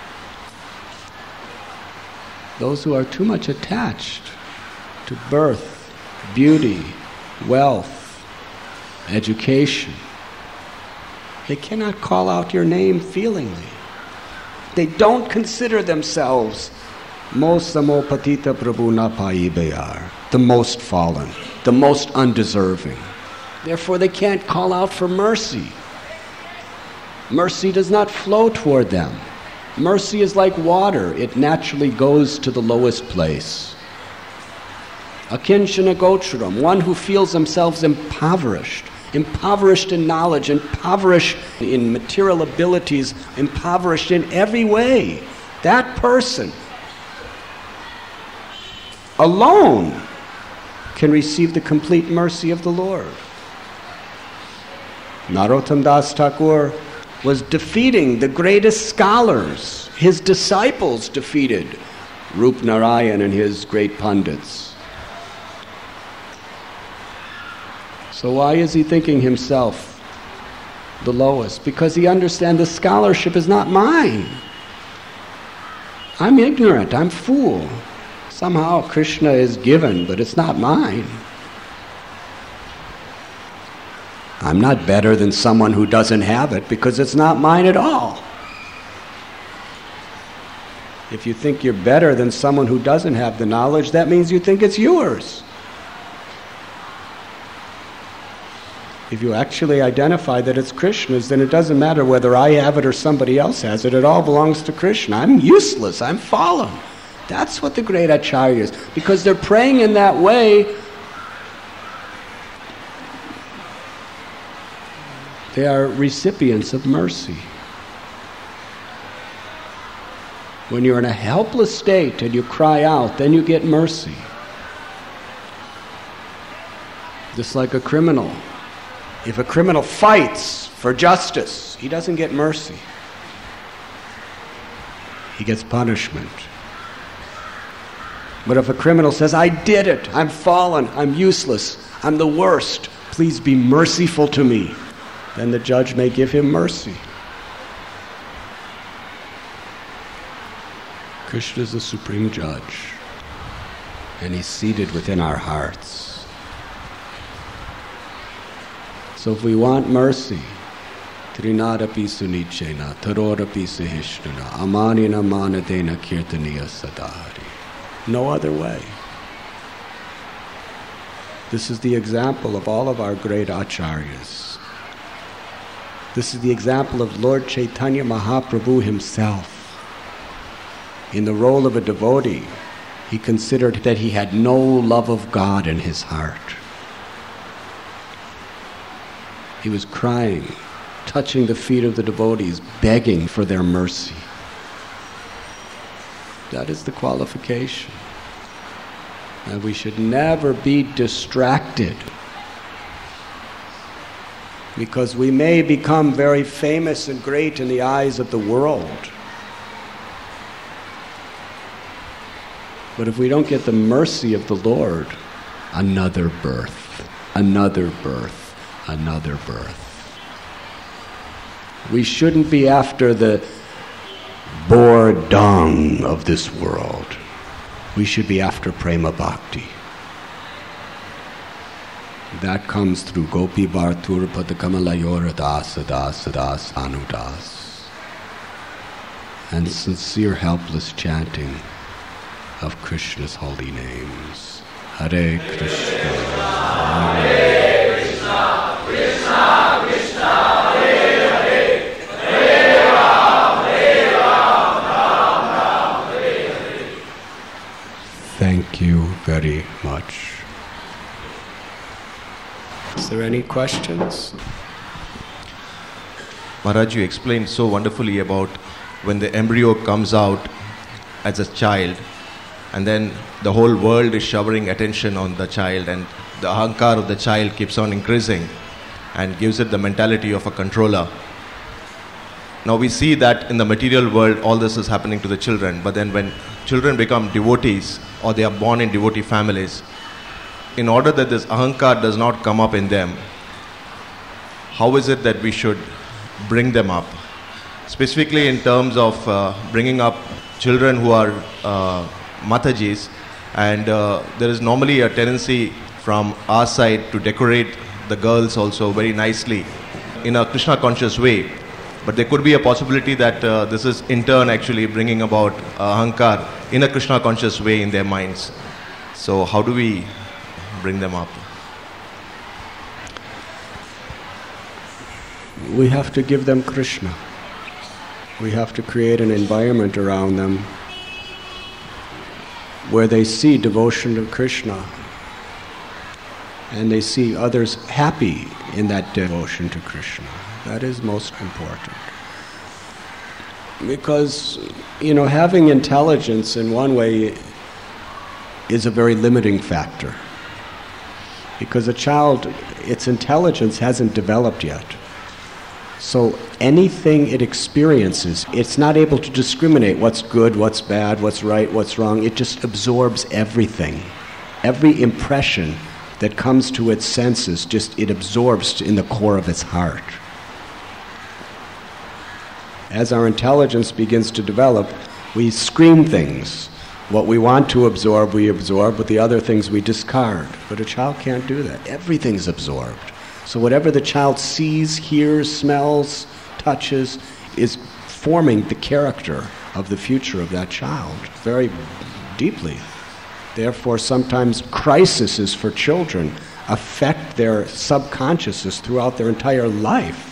S2: Those who are too much attached to birth, beauty, wealth, education, they cannot call out your name feelingly. They don't consider themselves Mosamo Patita Prabhu Napai Bayar, the most fallen, the most undeserving. Therefore they can't call out for mercy. Mercy does not flow toward them. Mercy is like water. It naturally goes to the lowest place. Akinchana Gocharam, one who feels themselves impoverished, impoverished in knowledge, impoverished in material abilities, impoverished in every way. That person alone can receive the complete mercy of the Lord. Narottam Das Thakur was defeating the greatest scholars. His disciples defeated Rup Narayan and his great pundits. So why is he thinking himself the lowest? Because he understands the scholarship is not mine. I'm ignorant, I'm fool. Somehow Krishna is given, but it's not mine. I'm not better than someone who doesn't have it because it's not mine at all. If you think you're better than someone who doesn't have the knowledge, that means you think it's yours. If you actually identify that it's Krishna's, then it doesn't matter whether I have it or somebody else has it. It all belongs to Krishna. I'm useless. I'm fallen. That's what the great acharyas, because they're praying in that way, they are recipients of mercy. When you're in a helpless state and you cry out, then you get mercy. Just like a criminal. If a criminal fights for justice, he doesn't get mercy. He gets punishment. But if a criminal says, I did it, I'm fallen, I'm useless, I'm the worst, please be merciful to me, then the judge may give him mercy. Krishna is the supreme judge, and he's seated within our hearts. So if we want mercy, Trinadapi sunichena, tarodapi sahishnana, amanina manadena kirtaniya sadari. No other way. This is the example of all of our great acharyas. This is the example of Lord Chaitanya Mahaprabhu himself. In the role of a devotee, he considered that he had no love of God in his heart. He was crying, touching the feet of the devotees, begging for their mercy. That is the qualification. And we should never be distracted, because we may become very famous and great in the eyes of the world. But if we don't get the mercy of the Lord, another birth, another birth, another birth. We shouldn't be after the boar dung of this world. We should be after prema bhakti. That comes through Gopi Bhartur Padakamalayora Das Das Das Anudas and sincere helpless chanting of Krishna's holy names. Hare Krishna, Hare Krishna, Krishna Krishna, Hare Hare, Hare Ram, Hare Ram, Ram Ram, Hare Hare. Thank you very much.
S1: questions?
S3: Maharaj, you explained so wonderfully about when the embryo comes out as a child, and then the whole world is showering attention on the child, and the ahankar of the child keeps on increasing and gives it the mentality of a controller. Now we see that in the material world all this is happening to the children, but then when children become devotees or they are born in devotee families, in order that this ahankar does not come up in them, how is it that we should bring them up? Specifically in terms of uh, bringing up children who are uh, Matajis, and uh, there is normally a tendency from our side to decorate the girls also very nicely in a Krishna conscious way. But there could be a possibility that uh, this is in turn actually bringing about uh, ahankar in a Krishna conscious way in their minds. So how do we bring them up?
S1: We have to give them Krishna. We have to create an environment around them where they see devotion to Krishna and they see others happy in that devotion to Krishna. That is most important. Because, you know, having intelligence in one way is a very limiting factor. Because a child, its intelligence hasn't developed yet. So anything it experiences, it's not able to discriminate what's good, what's bad, what's right, what's wrong. It just absorbs everything. Every impression that comes to its senses, just it absorbs in the core of its heart. As our intelligence begins to develop, we screen things. What we want to absorb, we absorb, but the other things we discard. But a child can't do that. Everything's absorbed. So whatever the child sees, hears, smells, touches, is forming the character of the future of that child very deeply. Therefore, sometimes crises for children affect their subconsciousness throughout their entire life.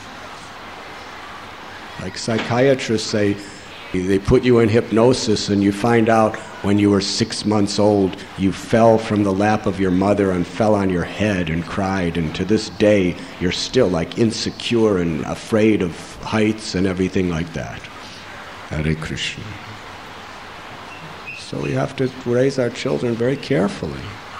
S1: Like psychiatrists say, they put you in hypnosis and you find out when you were six months old, you fell from the lap of your mother and fell on your head and cried, and to this day you're still like insecure and afraid of heights and everything like that. Hare Krishna. So we have to raise our children very carefully.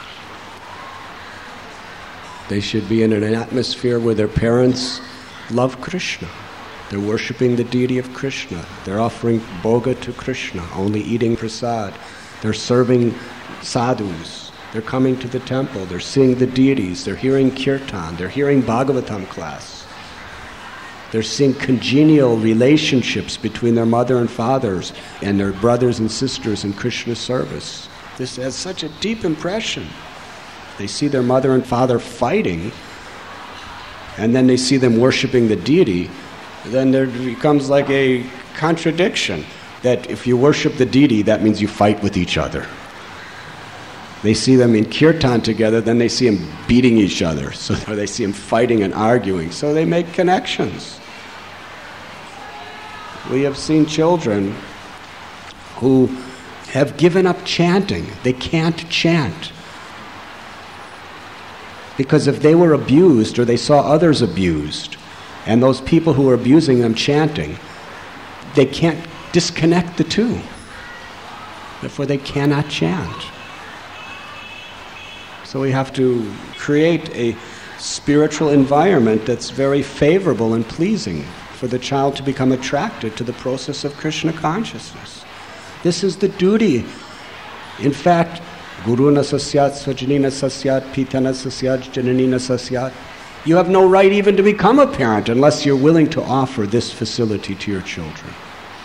S1: They should be in an atmosphere where their parents love Krishna. They're worshipping the deity of Krishna. They're offering bhoga to Krishna, only eating prasad. They're serving sadhus. They're coming to the temple. They're seeing the deities. They're hearing kirtan. They're hearing Bhagavatam class. They're seeing congenial relationships between their mother and fathers and their brothers and sisters in Krishna service. This has such a deep impression. They see their mother and father fighting, and then they see them worshipping the deity. Then there becomes like a contradiction that if you worship the deity, that means you fight with each other. They see them in kirtan together, then they see them beating each other. So they see them fighting and arguing. So they make connections. We have seen children who have given up chanting. They can't chant. Because if they were abused or they saw others abused, and those people who are abusing them chanting, they can't disconnect the two. Therefore, they cannot chant. So we have to create a spiritual environment that's very favorable and pleasing for the child to become attracted to the process of Krishna consciousness. This is the duty. In fact, Guruna sasyat, Swajanina sasyat, Pitana sasyat, Jananina sasyat. You have no right even to become a parent unless you're willing to offer this facility to your children.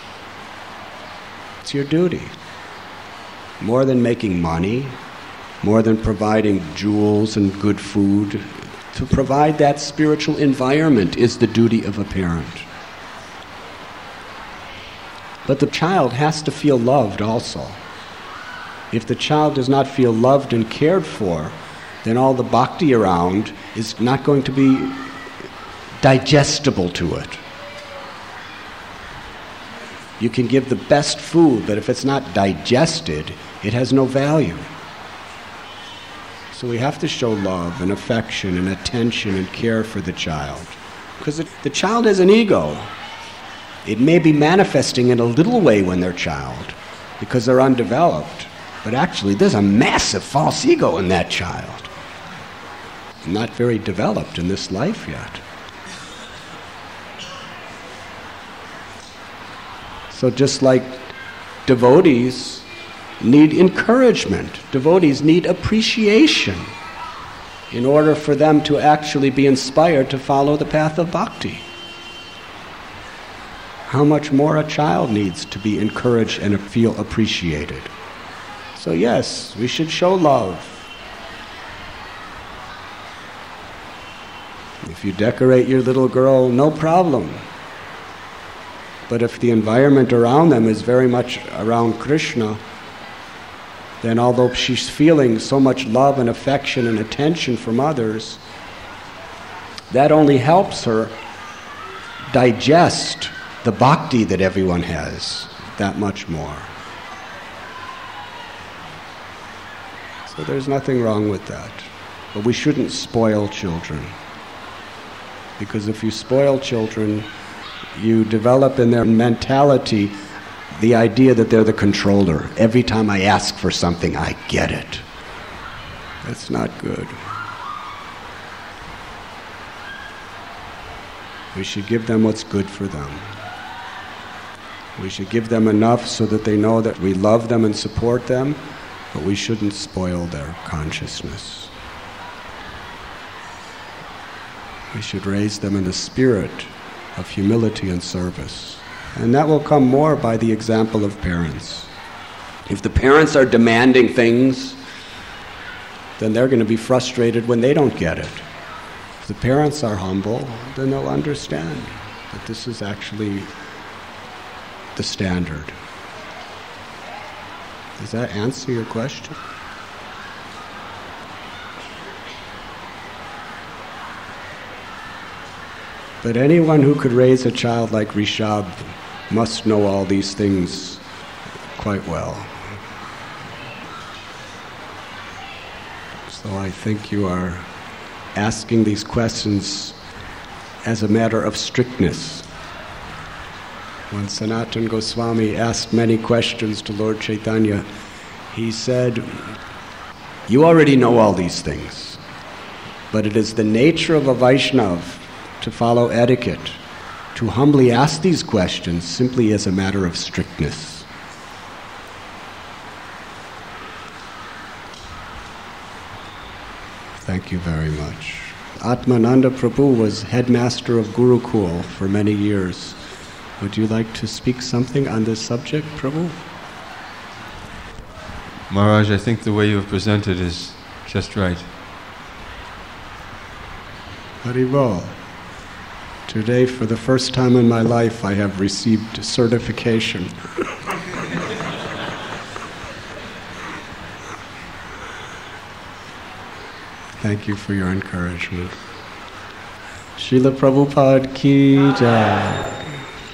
S1: It's your duty. More than making money, more than providing jewels and good food, to provide that spiritual environment is the duty of a parent. But the child has to feel loved also. If the child does not feel loved and cared for, then all the bhakti around is not going to be digestible to it. You can give the best food, but if it's not digested, it has no value.
S2: So we have to show love and affection and attention and care for the child. Because the child has an ego. It may be manifesting in a little way when they're child, because they're undeveloped. But actually, there's a massive false ego in that child. Not very developed in this life yet. So just like devotees need encouragement, devotees need appreciation in order for them to actually be inspired to follow the path of bhakti. How much more a child needs to be encouraged and feel appreciated. So yes, we should show love. If you decorate your little girl, no problem. But if the environment around them is very much around Krishna, then although she's feeling so much love and affection and attention from others, that only helps her digest the bhakti that everyone has that much more. So there's nothing wrong with that. But we shouldn't spoil children. Because if you spoil children, you develop in their mentality the idea that they're the controller. Every time I ask for something, I get it. That's not good. We should give them what's good for them. We should give them enough so that they know that we love them and support them, but we shouldn't spoil their consciousness. We should raise them in the spirit of humility and service. And that will come more by the example of parents. If the parents are demanding things, then they're going to be frustrated when they don't get it. If the parents are humble, then they'll understand that this is actually the standard. Does that answer your question? But anyone who could raise a child like Rishabh must know all these things quite well. So I think you are asking these questions as a matter of strictness. When Sanatana Goswami asked many questions to Lord Chaitanya, he said, "You already know all these things, but it is the nature of a Vaishnava to follow etiquette, to humbly ask these questions simply as a matter of strictness." Thank you very much. Atmananda Prabhu was headmaster of Gurukul for many years. Would you like to speak something on this subject, Prabhu?
S4: Maharaj, I think the way you have presented is just right.
S2: Haribol. Today, for the first time in my life, I have received certification. Thank you for your encouragement. Srila Prabhupada ki jai.